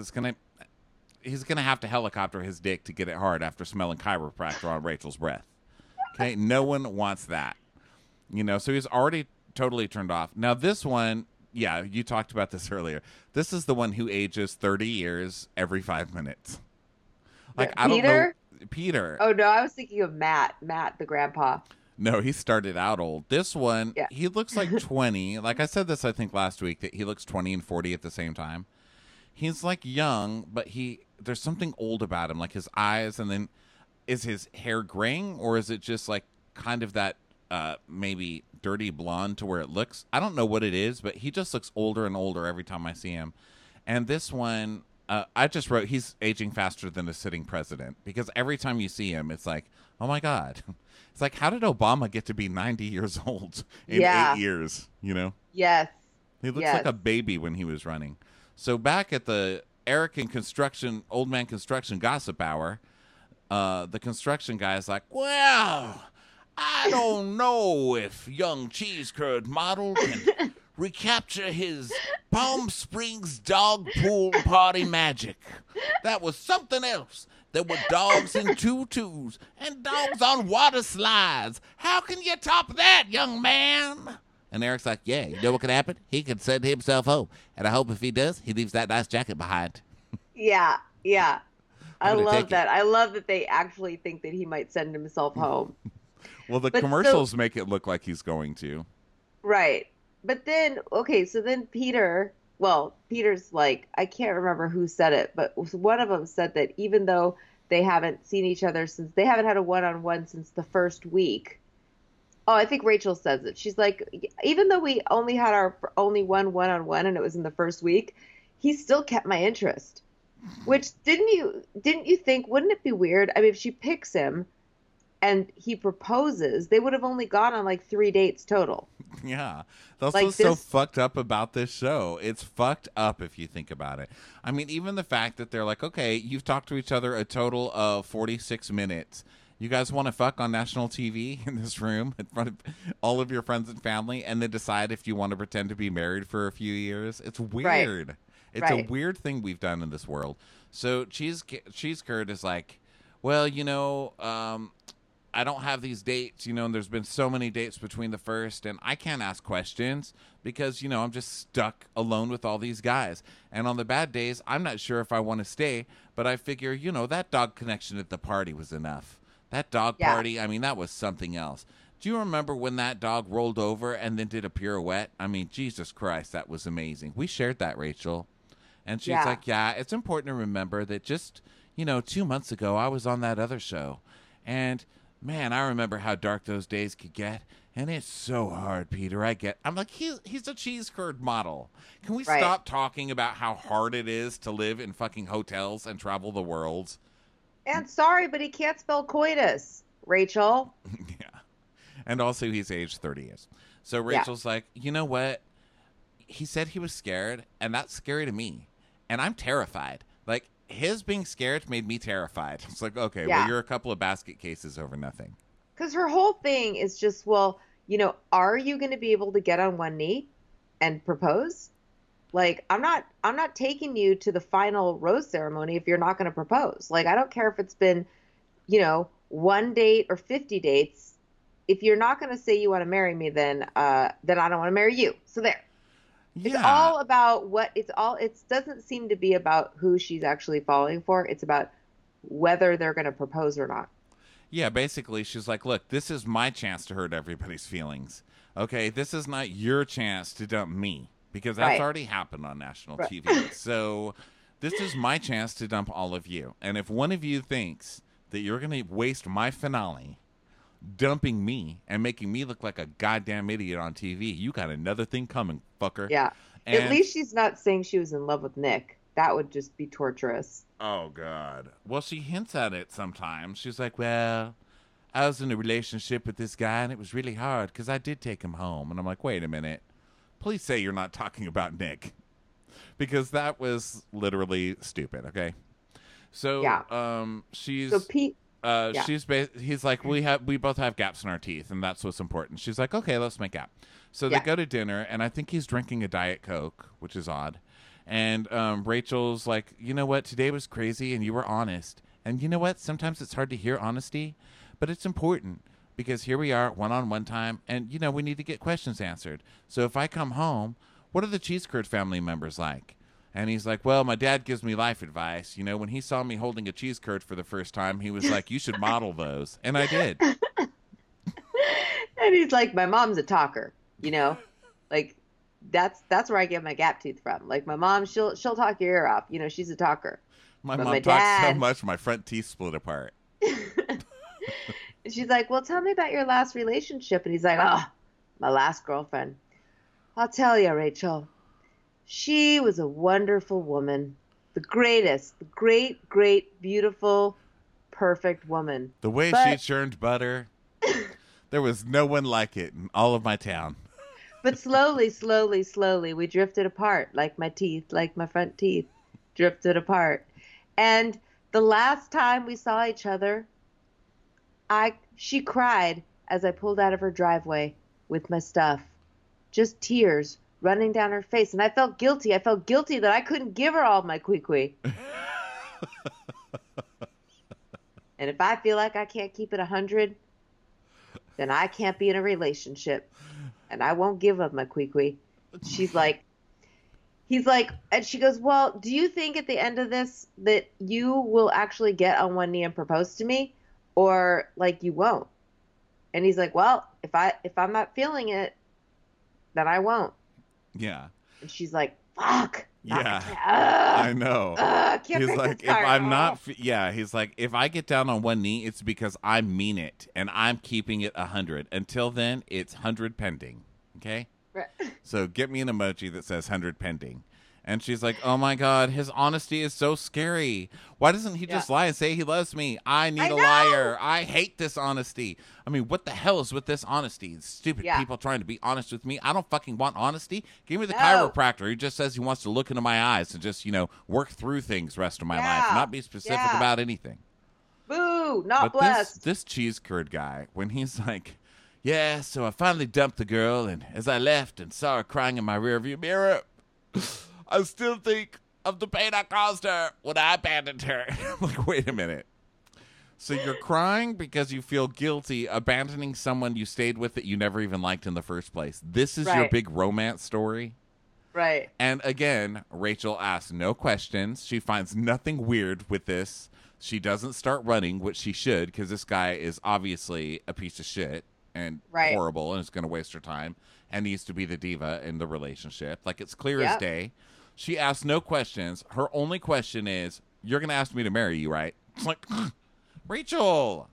he's gonna have to helicopter his dick to get it hard after smelling chiropractor on Rachel's breath. Okay, no one wants that, So he's already totally turned off. Now this one, yeah, you talked about this earlier. This is the one who ages 30 years every 5 minutes. Like I don't know, Peter? Peter. Oh no, I was thinking of Matt. Matt, the grandpa. No, he started out old. This one, Yeah. he looks like 20. Like I said this, I think, last week, that he looks 20 and 40 at the same time. He's like young, but there's something old about him, like his eyes. And then is his hair graying, or is it just like kind of that maybe dirty blonde to where it looks? I don't know what it is, but he just looks older and older every time I see him. And this one, I just wrote, he's aging faster than a sitting president because every time you see him, it's like, oh my God. It's like, how did Obama get to be 90 years old in Yeah. 8 years? Yes. He looks Yes. like a baby when he was running. So back at the Eric and Construction, Old Man Construction Gossip Hour, the construction guy is like, well, I don't know if young cheese curd model can recapture his Palm Springs dog pool party magic. That was something else. There were dogs in tutus and dogs on water slides. How can you top that, young man? And Eric's like, yeah, you know what could happen? He could send himself home. And I hope if he does, he leaves that nice jacket behind. Yeah. Yeah. I I'm gonna love take it. that. I love that they actually think that he might send himself home. Well, the But commercials make it look like he's going to. Right. But then, okay, so then Peter's like, I can't remember who said it, but one of them said that even though they haven't seen each other they haven't had a one-on-one since the first week. Oh, I think Rachel says it. She's like, even though we only had our only one-on-one and it was in the first week, he still kept my interest. Which didn't you think, wouldn't it be weird? I mean, if she picks him and he proposes, they would have only gone on like 3 dates total. Yeah. That's Like what's so this, fucked up about this show. It's fucked up if you think about it. I mean, even the fact that they're like, okay, you've talked to each other a total of 46 minutes. You guys want to fuck on national TV in this room in front of all of your friends and family and then decide if you want to pretend to be married for a few years? It's right, weird. It's a right. weird thing we've done in this world. So Cheese Curd is like, well, I don't have these dates, and there's been so many dates between the first, and I can't ask questions because, I'm just stuck alone with all these guys. And on the bad days, I'm not sure if I want to stay, but I figure, that dog connection at the party was enough. That dog Yeah, party, I mean, that was something else. Do you remember when that dog rolled over and then did a pirouette? I mean, Jesus Christ, that was amazing. We shared that, Rachel. And she's yeah, like, yeah, it's important to remember that just, 2 months ago, I was on that other show. And man, I remember how dark those days could get. And it's so hard, Peter. I'm like, he's a cheese curd model. Can we right. stop talking about how hard it is to live in fucking hotels and travel the world? And sorry, but he can't spell coitus, Rachel. Yeah. And also, he's aged 30 years. So Yeah, Rachel's like, you know what? He said he was scared, and that's scary to me. And I'm terrified. Like, his being scared made me terrified. It's like, okay, well, yeah. you're a couple of basket cases over nothing. Because her whole thing is just, well, are you going to be able to get on one knee and propose? Like, I'm not taking you to the final rose ceremony if you're not going to propose. Like, I don't care if it's been, one date or 50 dates. If you're not going to say you want to marry me, then I don't want to marry you. So there. It's Yeah. all about it doesn't seem to be about who she's actually falling for. It's about whether they're going to propose or not. Yeah, basically, she's like, look, this is my chance to hurt everybody's feelings. Okay, this is not your chance to dump me because that's Right. already happened on national Right. TV. So this is my chance to dump all of you. And if one of you thinks that you're going to waste my finale dumping me and making me look like a goddamn idiot on TV, you got another thing coming, fucker. Yeah. At And least she's not saying she was in love with Nick. That would just be torturous. oh god. Well, she hints at it sometimes. She's like, "Well, I was in a relationship with this guy and it was really hard because I did take him home." And I'm like, "Wait a minute. Please say you're not talking about Nick because that was literally stupid, okay?" So, Yeah. So she's Pete, yeah, he's like, we both have gaps in our teeth and that's what's important. She's like, "Okay, let's make out." So they yeah. go to dinner and I think he's drinking a Diet Coke, which is odd. And Rachel's like, "You know what? Today was crazy and you were honest. And you know what? Sometimes it's hard to hear honesty, but it's important because here we are one-on-one time and, we need to get questions answered. So if I come home, what are the Cheese Curd family members like?" And he's like, "Well, my dad gives me life advice. When he saw me holding a cheese curd for the first time, he was like, 'You should model those.'" And I did. And he's like, my mom's a talker, like that's where I get my gap tooth from. Like my mom, she'll talk your ear off. She's a talker. My But mom my talks so dad, much, my front teeth split apart. she's like, well, tell me about your last relationship. And he's like, oh, my last girlfriend. I'll tell you, Rachel. She was a wonderful woman, the greatest, the great, great, beautiful, perfect woman. The way she But churned butter, there was no one like it in all of my town. but slowly, slowly, slowly, we drifted apart, like my teeth, like my front teeth, drifted apart. And the last time we saw each other, she cried as I pulled out of her driveway with my stuff, just tears running down her face, and I felt guilty. I felt guilty that I couldn't give her all of my kwee. And if I feel like I can't keep it 100, then I can't be in a relationship, and I won't give up my kwee. She's like, he's like, and she goes, well, do you think at the end of this that you will actually get on one knee and propose to me, or like you won't? And he's like, well, if I'm not feeling it, then I won't. Yeah. And she's like, fuck. Yeah. I I know. can't He's break like, this if heart. I'm not, he's like, if I get down on one knee, it's because I mean it and I'm keeping it 100. Until then, it's 100 pending. Okay. Right. So get me an emoji that says 100 pending. And she's like, oh my God, his honesty is so scary. Why doesn't he Yeah. just lie and say he loves me? I need I a know. liar. I hate this honesty. I mean, what the hell is with this honesty? Stupid Yeah. people trying to be honest with me. I don't fucking want honesty. Give me the No. chiropractor who just says he wants to look into my eyes and just, work through things the rest of my life, Yeah. not be specific Yeah. about anything. Boo, not But blessed. this cheese curd guy, when he's like, yeah, so I finally dumped the girl, and as I left and saw her crying in my rearview mirror, I still think of the pain I caused her when I abandoned her. I'm like, wait a minute. So you're crying because you feel guilty abandoning someone you stayed with that you never even liked in the first place. This is your Right. big romance story? Right. And again, Rachel asks no questions. She finds nothing weird with this. She doesn't start running, which she should, because this guy is obviously a piece of shit and Right. horrible and is going to waste her time and needs to be the diva in the relationship. Like, it's clear as Yep. day. She asks no questions. Her only question is, you're going to ask me to marry you, right? It's like, Rachel,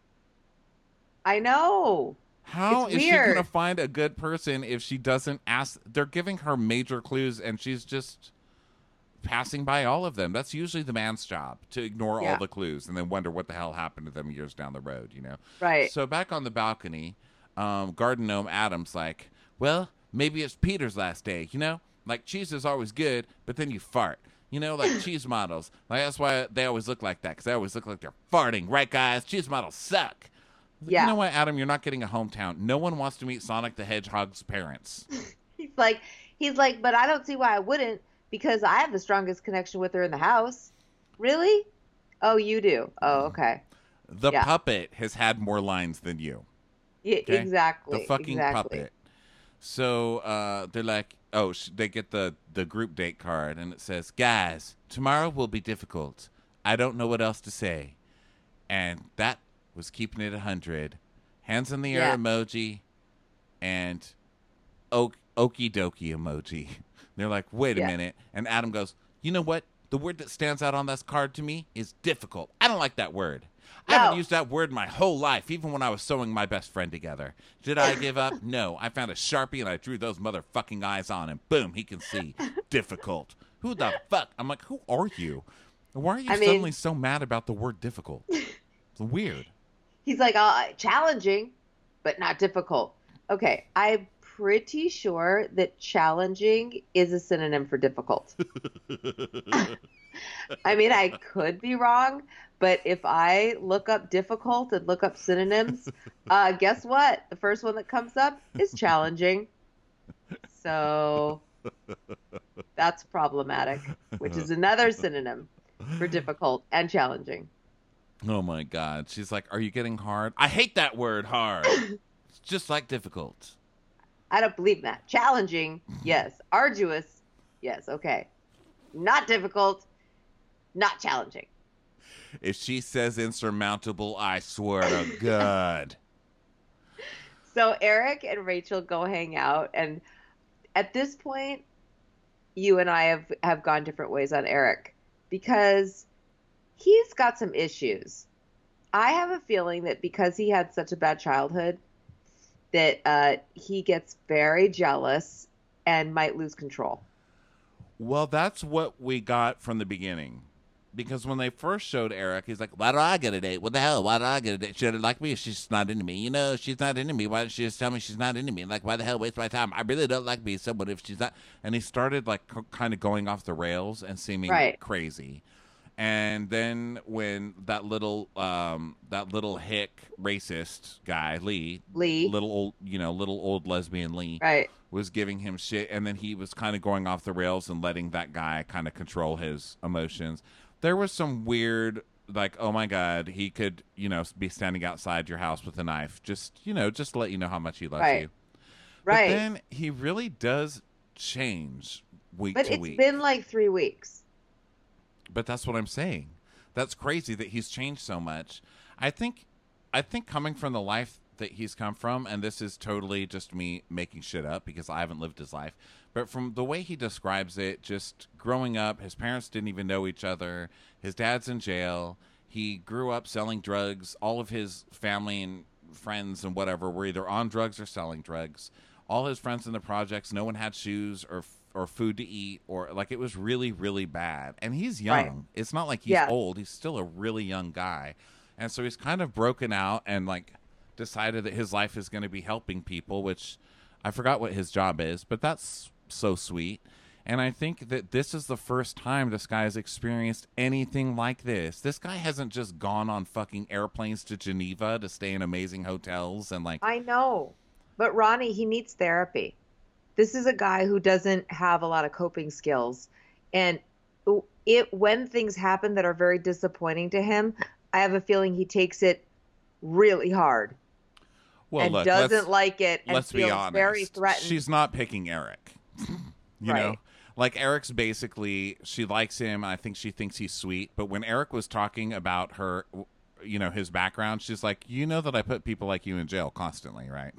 I know. how It's is she going weird. to find a good person if she doesn't ask? They're giving her major clues and she's just passing by all of them. That's usually the man's job, to ignore Yeah. all the clues and then wonder what the hell happened to them years down the road, Right. So back on the balcony, garden gnome Adam's like, well, maybe it's Peter's last day, like cheese is always good, but then you fart, like cheese models. Like, that's why they always look like that, because they always look like they're farting, right, guys? Cheese models suck. Yeah. You know what, Adam? You're not getting a hometown. No one wants to meet Sonic the Hedgehog's parents. He's like, but I don't see why I wouldn't, because I have the strongest connection with her in the house. Really? Oh, you do. Oh, okay. The Yeah. puppet has had more lines than you. Yeah, Okay? exactly. The fucking exactly. puppet. So they're like, oh, they get the group date card, and it says, guys, tomorrow will be difficult. I don't know what else to say. And that was keeping it 100. Hands in the air Yeah. emoji and okie dokie emoji. They're like, wait a Yeah. minute. And Adam goes, you know what? The word that stands out on this card to me is difficult. I don't like that word. I haven't No. used that word my whole life, even when I was sewing my best friend together. Did I give up? No. I found a Sharpie and I drew those motherfucking eyes on him. Boom, he can see. Difficult. Who the fuck? I'm like, who are you? Why are you I mean- suddenly so mad about the word difficult? It's weird. He's like, challenging, but not difficult. Okay, I'm pretty sure that challenging is a synonym for difficult. I mean, I could be wrong, but if I look up difficult and look up synonyms, guess what? The first one that comes up is challenging. So that's problematic, which is another synonym for difficult and challenging. Oh my God. She's like, are you getting hard? I hate that word, hard. It's just like difficult. I don't believe that. Challenging, yes. Arduous, yes. Okay. Not difficult, not challenging. If she says insurmountable, I swear to God. So Eric and Rachel go hang out, and at this point, you and I have gone different ways on Eric because he's got some issues. I have a feeling that because he had such a bad childhood, that he gets very jealous and might lose control. Well, that's what we got from the beginning. Because when they first showed Eric, he's like, why do I get a date? What the hell? Why do I get a date? She didn't like me if she's not into me. She's not into me. Why didn't she just tell me she's not into me? Like, why the hell waste my time? I really don't like being someone if she's not. And he started, like, kind of going off the rails and seeming Right. crazy. And then when that little hick racist guy, Lee, little old lesbian Lee, Right. was giving him shit, and then he was kind of going off the rails and letting that guy kind of control his emotions. There was some weird, like, oh my God, he could, be standing outside your house with a knife, just to let you know how much he loves Right. you. Right. But then he really does change week But to it's week. been like 3 weeks. But that's what I'm saying. That's crazy that he's changed so much. I think coming from the life that he's come from, and this is totally just me making shit up because I haven't lived his life, but from the way he describes it, just growing up, his parents didn't even know each other. His dad's in jail. He grew up selling drugs. All of his family and friends and whatever were either on drugs or selling drugs. All his friends in the projects, no one had shoes or or food to eat, or like it was really, really bad. And he's young. Right. It's not like he's Yeah. old. He's still a really young guy. And so he's kind of broken out and like decided that his life is going to be helping people, which I forgot what his job is, but that's so sweet. And I think that this is the first time this guy has experienced anything like this. This guy hasn't just gone on fucking airplanes to Geneva to stay in amazing hotels and like, I know. But Ronnie, he needs therapy. This is a guy who doesn't have a lot of coping skills. And when things happen that are very disappointing to him, I have a feeling he takes it really hard well, and look, doesn't like it and let's be feels honest. very threatened. She's not picking Eric. You know? Right. Like Eric's basically, she likes him. I think she thinks he's sweet. But when Eric was talking about her, you know, his background, she's like, you know that I put people like you in jail constantly, right?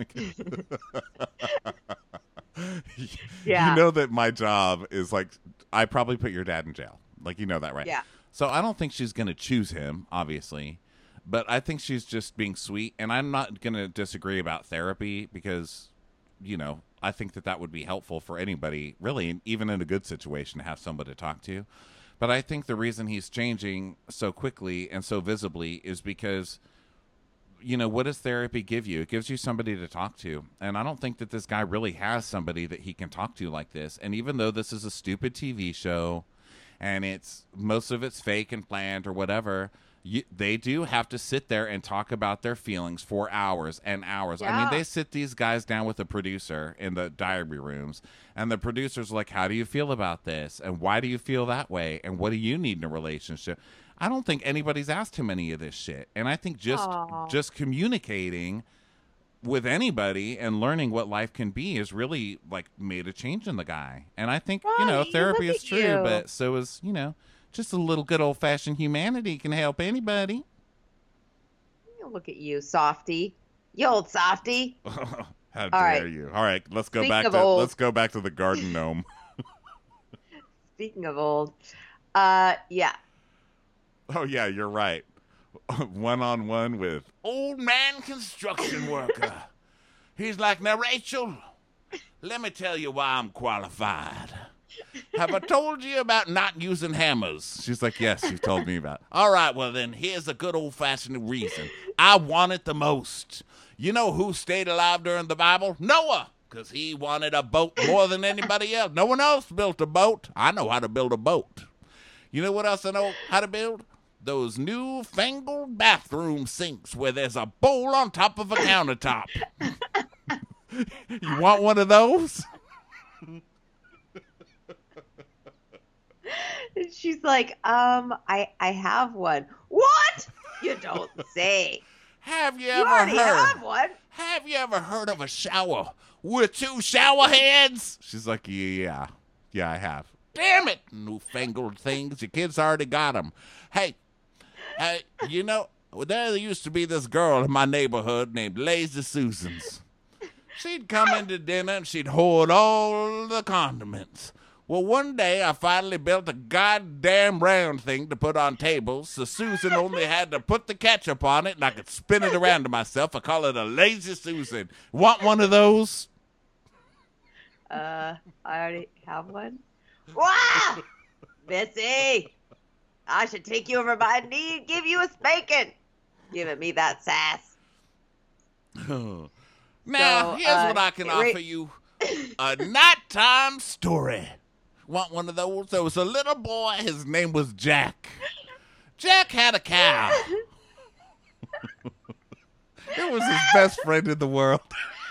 Yeah. You know that my job is like, I probably put your dad in jail. Like, you know that, right? Yeah. So I don't think she's going to choose him, obviously. But I think she's just being sweet. And I'm not going to disagree about therapy because, you know, I think that that would be helpful for anybody, really, even in a good situation, to have somebody to talk to. But I think the reason he's changing so quickly and so visibly is because, you know, what does therapy give you? It gives you somebody to talk to. And I don't think that this guy really has somebody that he can talk to like this. And even though this is a stupid TV show and it's most of it's fake and planned or whatever, they do have to sit there and talk about their feelings for hours and hours. I mean, Yeah. they sit these guys down with a producer in the diary rooms, and the producer's like, how do you feel about this? And why do you feel that way? And what do you need in a relationship? I don't think anybody's asked him any of this shit. And I think just communicating with anybody and learning what life can be has really like made a change in the guy. And I think, you know, Ronnie, therapy look is at true, you. but so is, you know, just a little good old-fashioned humanity can help anybody. Look at you, softy. You old softy. How All dare right. you? All right, let's go Speaking back of to old. let's go back to the garden gnome. Speaking of old, yeah. Oh yeah, you're right. One-on-one with old man construction worker. He's like, now Rachel, let me tell you why I'm qualified. Have I told you about not using hammers? She's like, yes, you've told me about it. All right, well then, here's a good old-fashioned reason. I want it the most. You know who stayed alive during the Bible? Noah, because he wanted a boat more than anybody else. No one else built a boat. I know how to build a boat. You know what else I know how to build? Those newfangled bathroom sinks where there's a bowl on top of a countertop. You want one of those? She's like, I have one. What? You don't say. Have you You ever already heard? have one. Have you ever heard of a shower with two shower heads? She's like, yeah, I have. Damn it, newfangled things. Your kids already got them. Hey, you know, there used to be this girl in my neighborhood named Lazy Susans. She'd come into dinner and she'd hoard all the condiments. Well, one day I finally built a goddamn round thing to put on tables, so Susan only had to put the ketchup on it and I could spin it around to myself. I call it a Lazy Susan. Want one of those? I already have one. Wow! Missy! I should take you over my knee and give you a spanking. Giving me that sass. Now, So, here's what I can Ra- offer you. A nighttime story. Want one of those? There was a little boy. His name was Jack. Jack had a cow. It was his best friend in the world.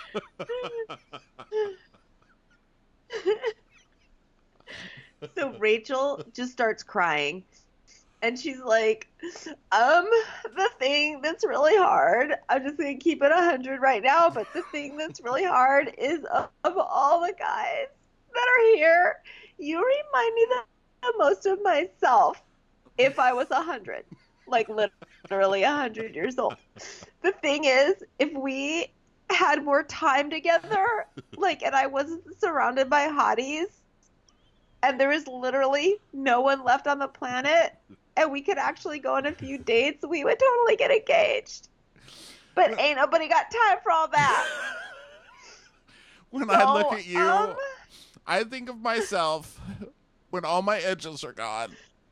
So Rachel just starts crying. And she's like, the thing that's really hard, I'm just going to keep it 100 right now, but the thing that's really hard is of all the guys that are here, you remind me the most of myself if I was 100, like literally 100 years old. The thing is, if we had more time together, like, and I wasn't surrounded by hotties, and there is literally no one left on the planet, and we could actually go on a few dates, we would totally get engaged. But ain't nobody got time for all that. When I look at you, I think of myself when all my edges are gone.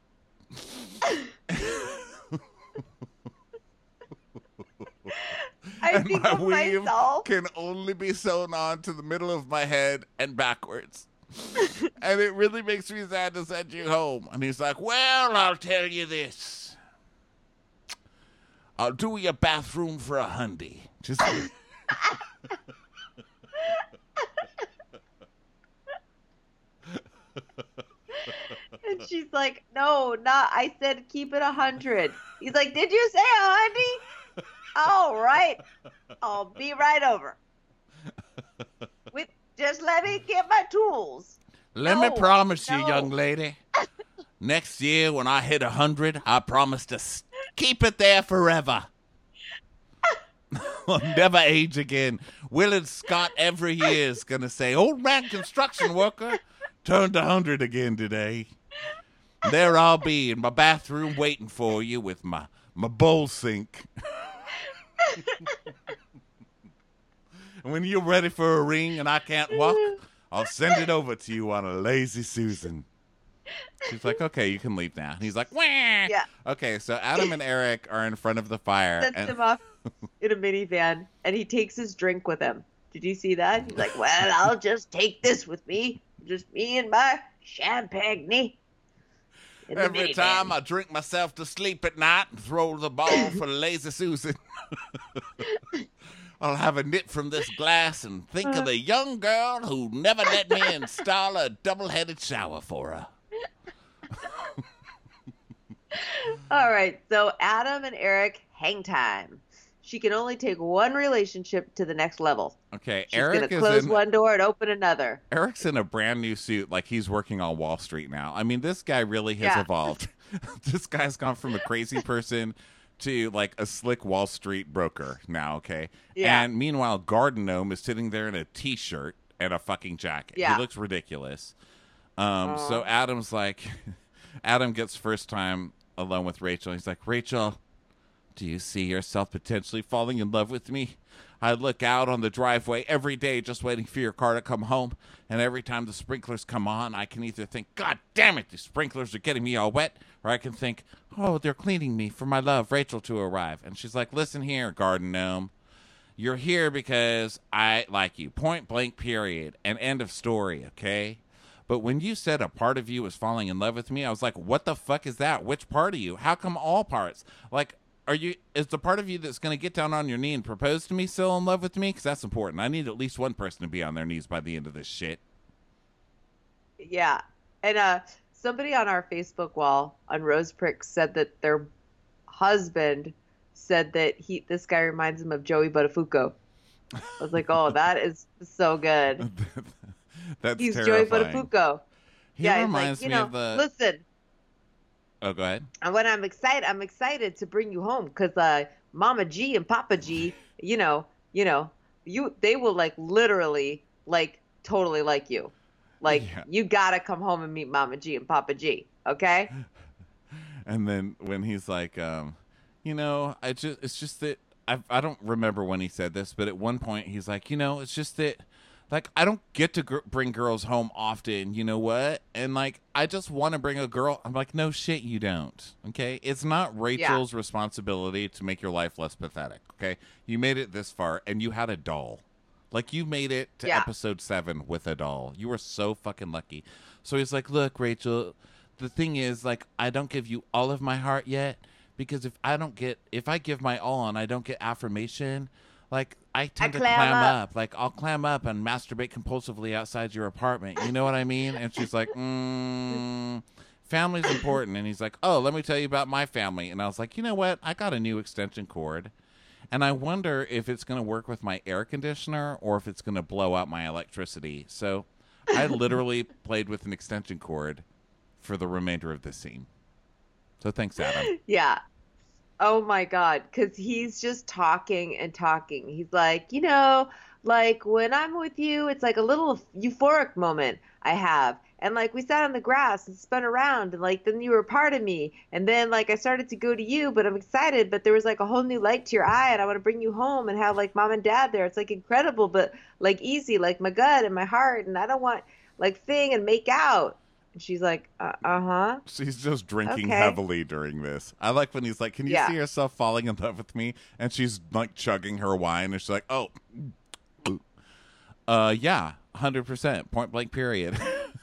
I And think my of weave myself. can only be sewn on to the middle of my head and backwards. And it really makes me sad to send you home. And he's like, well, I'll tell you this. I'll do your bathroom for $100. Just And she's like, no, not. I said keep it 100. He's like, did you say 100? All right, I'll be right over. Just let me get my tools. let me No, promise you, no. young lady. Next year, when I hit 100, I promise to keep it there forever. I'll never age again. Willard Scott every year is going to say, old man construction worker turned 100 again today. There I'll be in my bathroom waiting for you with my bowl sink. And when you're ready for a ring and I can't walk, I'll send it over to you on a lazy Susan. She's like, okay, you can leave now. And he's like, wah. Yeah. Okay, so Adam and Eric are in front of the fire. Sends him off in a minivan, and he takes his drink with him. Did you see that? He's like, well, I'll just take this with me. Just me and my champagne. In the Every minivan. time I drink myself to sleep at night and throw the ball for lazy Susan, I'll have a nip from this glass and think of the young girl who never let me install a double-headed shower for her. All right, so Adam and Eric, hang time. She can only take one relationship to the next level. Okay, She's Eric going to is close in one door and open another. Eric's in a brand new suit, like he's working on Wall Street now. I mean, this guy really has Yeah. evolved. This guy's gone from a crazy person to like a slick Wall Street broker now, okay? Yeah. And meanwhile, Garden Gnome is sitting there in a t-shirt and a fucking jacket. Yeah. He looks ridiculous. So Adam's like, Adam gets first time alone with Rachel. He's like, Rachel, do you see yourself potentially falling in love with me? I look out on the driveway every day just waiting for your car to come home. And every time the sprinklers come on, I can either think, God damn it, the sprinklers are getting me all wet. Or I can think, oh, they're cleaning me for my love, Rachel, to arrive. And she's like, listen here, Garden Gnome. You're here because I like you. Point blank, period. And end of story, okay? But when you said a part of you was falling in love with me, I was like, what the fuck is that? Which part of you? How come all parts? Like, is the part of you that's going to get down on your knee and propose to me still in love with me? Because that's important. I need at least one person to be on their knees by the end of this shit. Yeah. And somebody on our Facebook wall on Rose Prick said that their husband said that this guy reminds him of Joey Buttafuoco. I was like, oh, that is so good. That's He's terrifying. Joey Buttafuoco. He Yeah, reminds it's like, me of the... listen, Oh, go ahead. and when I'm excited to bring you home because Mama G and Papa G, they will like literally like totally like you. Like Yeah. you gotta come home and meet Mama G and Papa G, okay? And then when he's like, it's just that I don't remember when he said this, but at one point he's like, it's just that, like, I don't get to bring girls home often, you know what? And, like, I just want to bring a girl. I'm like, no shit, you don't, okay? It's not Rachel's responsibility to make your life less pathetic, okay? You made it this far, and you had a doll. Like, you made it to episode 7 with a doll. You were so fucking lucky. So he's like, look, Rachel, the thing is, like, I don't give you all of my heart yet, because if I give my all and I don't get affirmation, like, I tend to clam up. Like, I'll clam up and masturbate compulsively outside your apartment. You know what I mean? And she's like, family's important. And he's like, oh, let me tell you about my family. And I was like, you know what? I got a new extension cord. And I wonder if it's going to work with my air conditioner or if it's going to blow out my electricity. So I literally played with an extension cord for the remainder of this scene. So thanks, Adam. Yeah. Oh my God. Because he's just talking and talking. He's like, like when I'm with you, it's like a little euphoric moment I have. And like we sat on the grass and spun around and like then you were a part of me. And then like I started to go to you, but I'm excited. But there was like a whole new light to your eye and I want to bring you home and have like mom and dad there. It's like incredible, but like easy, like my gut and my heart. And I don't want like thing and make out. And she's like, uh-huh. She's just drinking Okay. heavily during this. I like when he's like, "Can you see Yeah. yourself falling in love with me?" And she's like chugging her wine, and she's like, "Oh, yeah, 100%, point blank, period."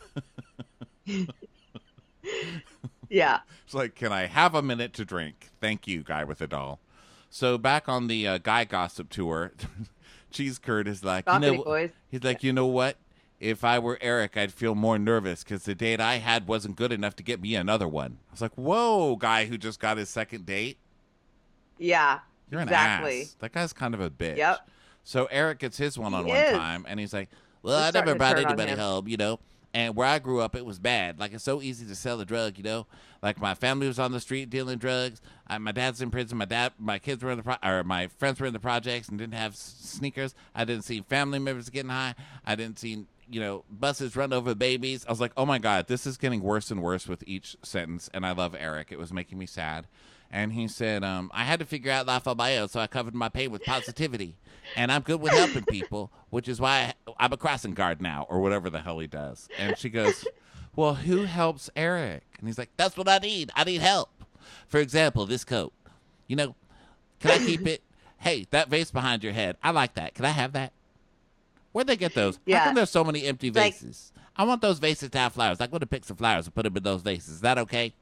Yeah. It's like, "Can I have a minute to drink? Thank you, guy with a doll." So back on the guy gossip tour, Cheese Curd is like, Gossipy boys. he's like, "You know what? If I were Eric, I'd feel more nervous because the date I had wasn't good enough to get me another one." I was like, "Whoa, guy who just got his second date, Yeah. you're an Exactly. ass. That guy's kind of a bitch." Yep. So Eric gets his He one-on-one is. time, and he's like, "Well, It's I never starting to brought turn on anybody him. home, you know. And where I grew up, it was bad. Like, it's so easy to sell a drug, you know. Like, my family was on the street dealing drugs. My dad's in prison. My kids were in my friends were in the projects and didn't have sneakers. I didn't see family members getting high. I didn't see, buses run over babies." I was like, oh my God, this is getting worse and worse with each sentence. And I love Eric. It was making me sad. And he said, "I had to figure out life on my own, so I covered my pain with positivity. And I'm good with helping people, which is why I'm a crossing guard now," or whatever the hell he does. And she goes, "Well, who helps Eric?" And he's like, "That's what I need. I need help. For example, this coat. Can I keep it? Hey, that vase behind your head, I like that. Can I have that? Where'd they get those? How Yeah. come there's so many empty Like- vases? I want those vases to have flowers. I want to pick some flowers and put them in those vases. Is that okay?"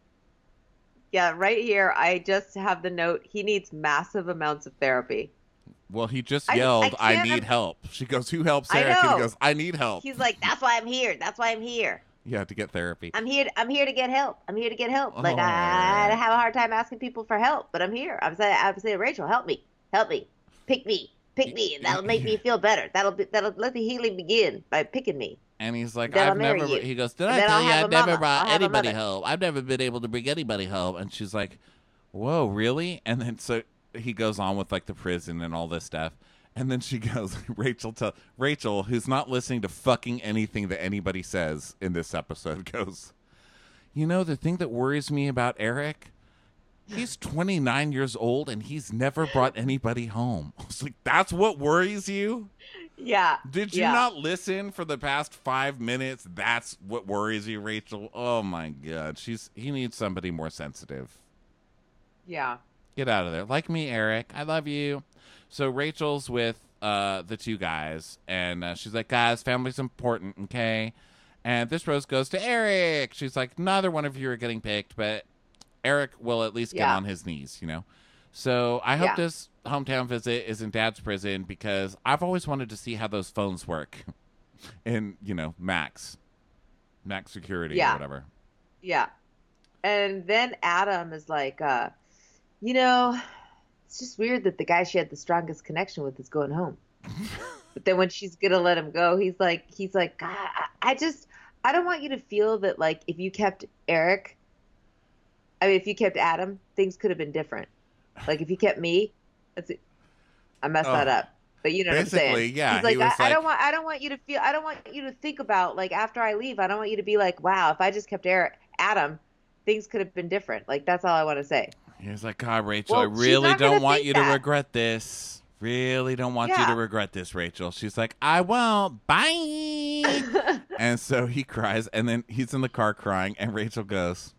Yeah, right here, I just have the note. He needs massive amounts of therapy. Well, he just I yelled, "I can't need help." She goes, "Who helps I Eric?" And know. he goes, "I need help." He's like, that's why I'm here. That's why I'm here. Yeah, to get therapy. I'm here to get help. I'm here to get help. Like, Oh. I have a hard time asking people for help, but I'm here. I'm saying, Rachel, help me. Pick me, and that'll make me feel better. That'll let the healing begin by picking me. And he's like, Then I'll "I've marry never." you. He goes, "Did And I then tell I'll you have I've a never mama. brought I'll have a anybody mother." home? I've never been able to bring anybody home." And she's like, "Whoa, really?" And then so he goes on with like the prison and all this stuff. And then she goes, Rachel, who's not listening to fucking anything that anybody says in this episode, goes, "The thing that worries me about Eric, he's 29 years old and he's never brought anybody home." I was like, "That's what worries you? Yeah. Did you yeah. not listen for the past 5 minutes? That's what worries you, Rachel." Oh my God. He needs somebody more sensitive. Yeah. Get out of there. Like me, Eric. I love you. So Rachel's with the two guys, and she's like, "Guys, family's important, okay?" And this rose goes to Eric. She's like, "Neither one of you are getting picked, but Eric will at least get Yeah. on his knees, So I hope Yeah. this hometown visit is in Dad's prison because I've always wanted to see how those phones work in, Max security Yeah. or whatever. Yeah. And then Adam is like, it's just weird that the guy she had the strongest connection with is going home. But then when she's gonna let him go, he's like, God, I don't want you to feel that, like, if you kept if you kept Adam, things could have been different. Like, if you kept me, I messed that up. But you know what I'm saying? Basically, yeah, He's like, he was I like- don't want you to feel, I don't want you to think about, like, after I leave, I don't want you to be like, wow, if I just kept Adam, things could have been different. Like, that's all I want to say. He's like, "God, Rachel, Well, I she's really not gonna don't want think you to that. regret this. Really don't want you Yeah. to regret this, Rachel." She's like, "I won't. Bye." And so he cries, and then he's in the car crying, and Rachel goes,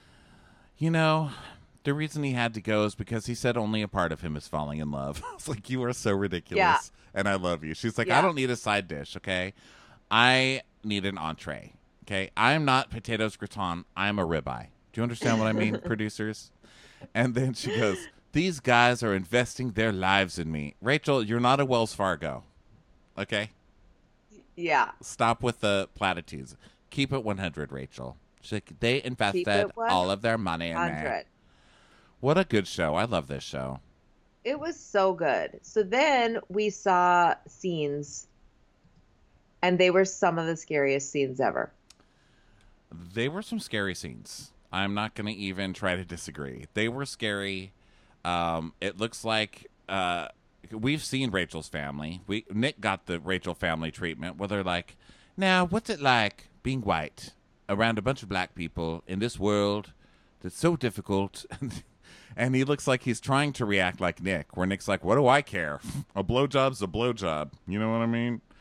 "The reason he had to go is because he said only a part of him is falling in love." I was like, "You are so ridiculous, Yeah. and I love you." She's like, "I Yeah. don't need a side dish, okay? I need an entree, okay? I'm not potatoes gratin. I'm a ribeye. Do you understand what I mean, producers?" And then she goes, "These guys are investing their lives in me." Rachel, you're not a Wells Fargo, okay? Yeah. Stop with the platitudes. Keep it 100, Rachel. She's like, "They invested Keep it all of their money in me." 100. What a good show. I love this show. It was so good. So then we saw scenes, and they were some of the scariest scenes ever. They were some scary scenes. I'm not going to even try to disagree. They were scary. It looks like we've seen Rachel's family. Nick got the Rachel family treatment where they're like, "Now, what's it like being white around a bunch of black people in this world that's so difficult?" And he looks like he's trying to react like Nick, where Nick's like, "What do I care? A blowjob's a blowjob." You know what I mean?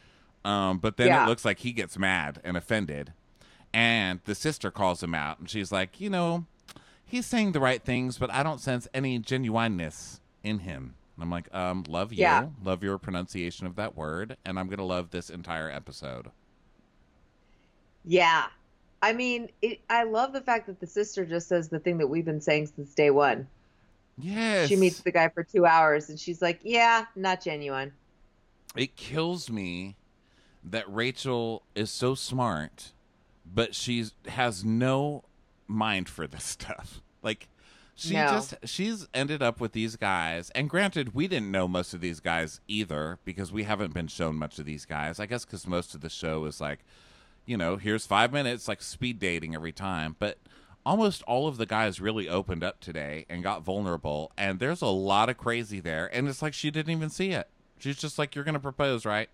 But then it Yeah. looks like he gets mad and offended. And the sister calls him out. And she's like, he's saying the right things, but I don't sense any genuineness in him. And I'm like, love you. Yeah. Love your pronunciation of that word. And I'm going to love this entire episode. Yeah. I mean, I love the fact that the sister just says the thing that we've been saying since day one. Yes. She meets the guy for 2 hours and she's like, yeah, not genuine. It kills me that Rachel is so smart, but has no mind for this stuff. Like, she's ended up with these guys. And granted, we didn't know most of these guys either because we haven't been shown much of these guys. I guess because most of the show is like, here's 5 minutes, like speed dating every time. But almost all of the guys really opened up today and got vulnerable. And there's a lot of crazy there. And it's like she didn't even see it. She's just like, you're going to propose, right?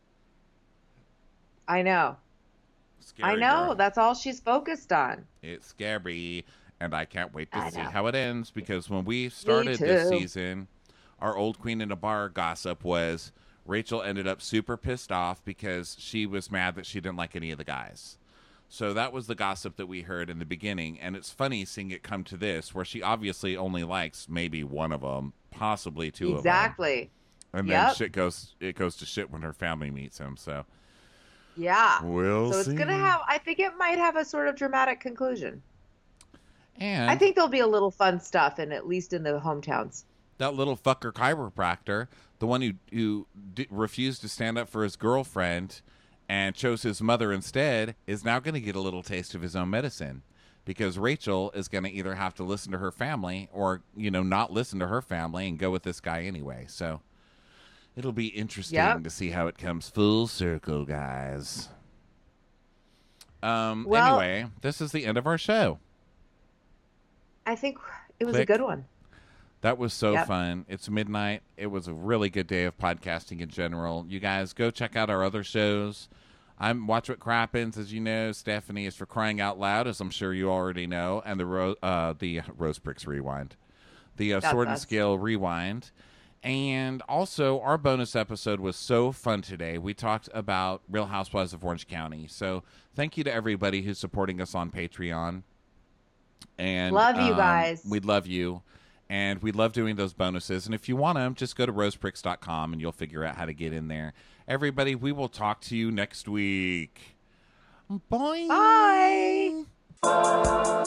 I know. Scary I know. girl. That's all she's focused on. It's scary. And I can't wait to I see know. how it ends because when we started this too. season, our old queen in a bar gossip was Rachel ended up super pissed off because she was mad that she didn't like any of the guys. So that was the gossip that we heard in the beginning. And it's funny seeing it come to this where she obviously only likes maybe one of them, possibly two of them. Exactly. And then it goes to shit when her family meets him. So Yeah. we'll So see. it's gonna have. I think it might have a sort of dramatic conclusion. And I think there'll be a little fun stuff, at least in the hometowns. that little fucker chiropractor, the one who refused to stand up for his girlfriend and chose his mother instead, is now going to get a little taste of his own medicine. Because Rachel is going to either have to listen to her family or, not listen to her family and go with this guy anyway. So it'll be interesting to see how it comes full circle, guys. Anyway, this is the end of our show. I think it was Click. a good one. That was so fun. It's midnight. It was a really good day of podcasting in general. You guys go check out our other shows. I'm Watch What Crappens, as you know. Stephanie is for Crying Out Loud, as I'm sure you already know, and the Rose Bricks Rewind, the Sword and Scale Rewind, and also our bonus episode was so fun today. We talked about Real Housewives of Orange County. So thank you to everybody who's supporting us on Patreon. And love you guys. We love you. And we love doing those bonuses. And if you want them, just go to rosepricks.com and you'll figure out how to get in there. Everybody, we will talk to you next week. Bye. Bye.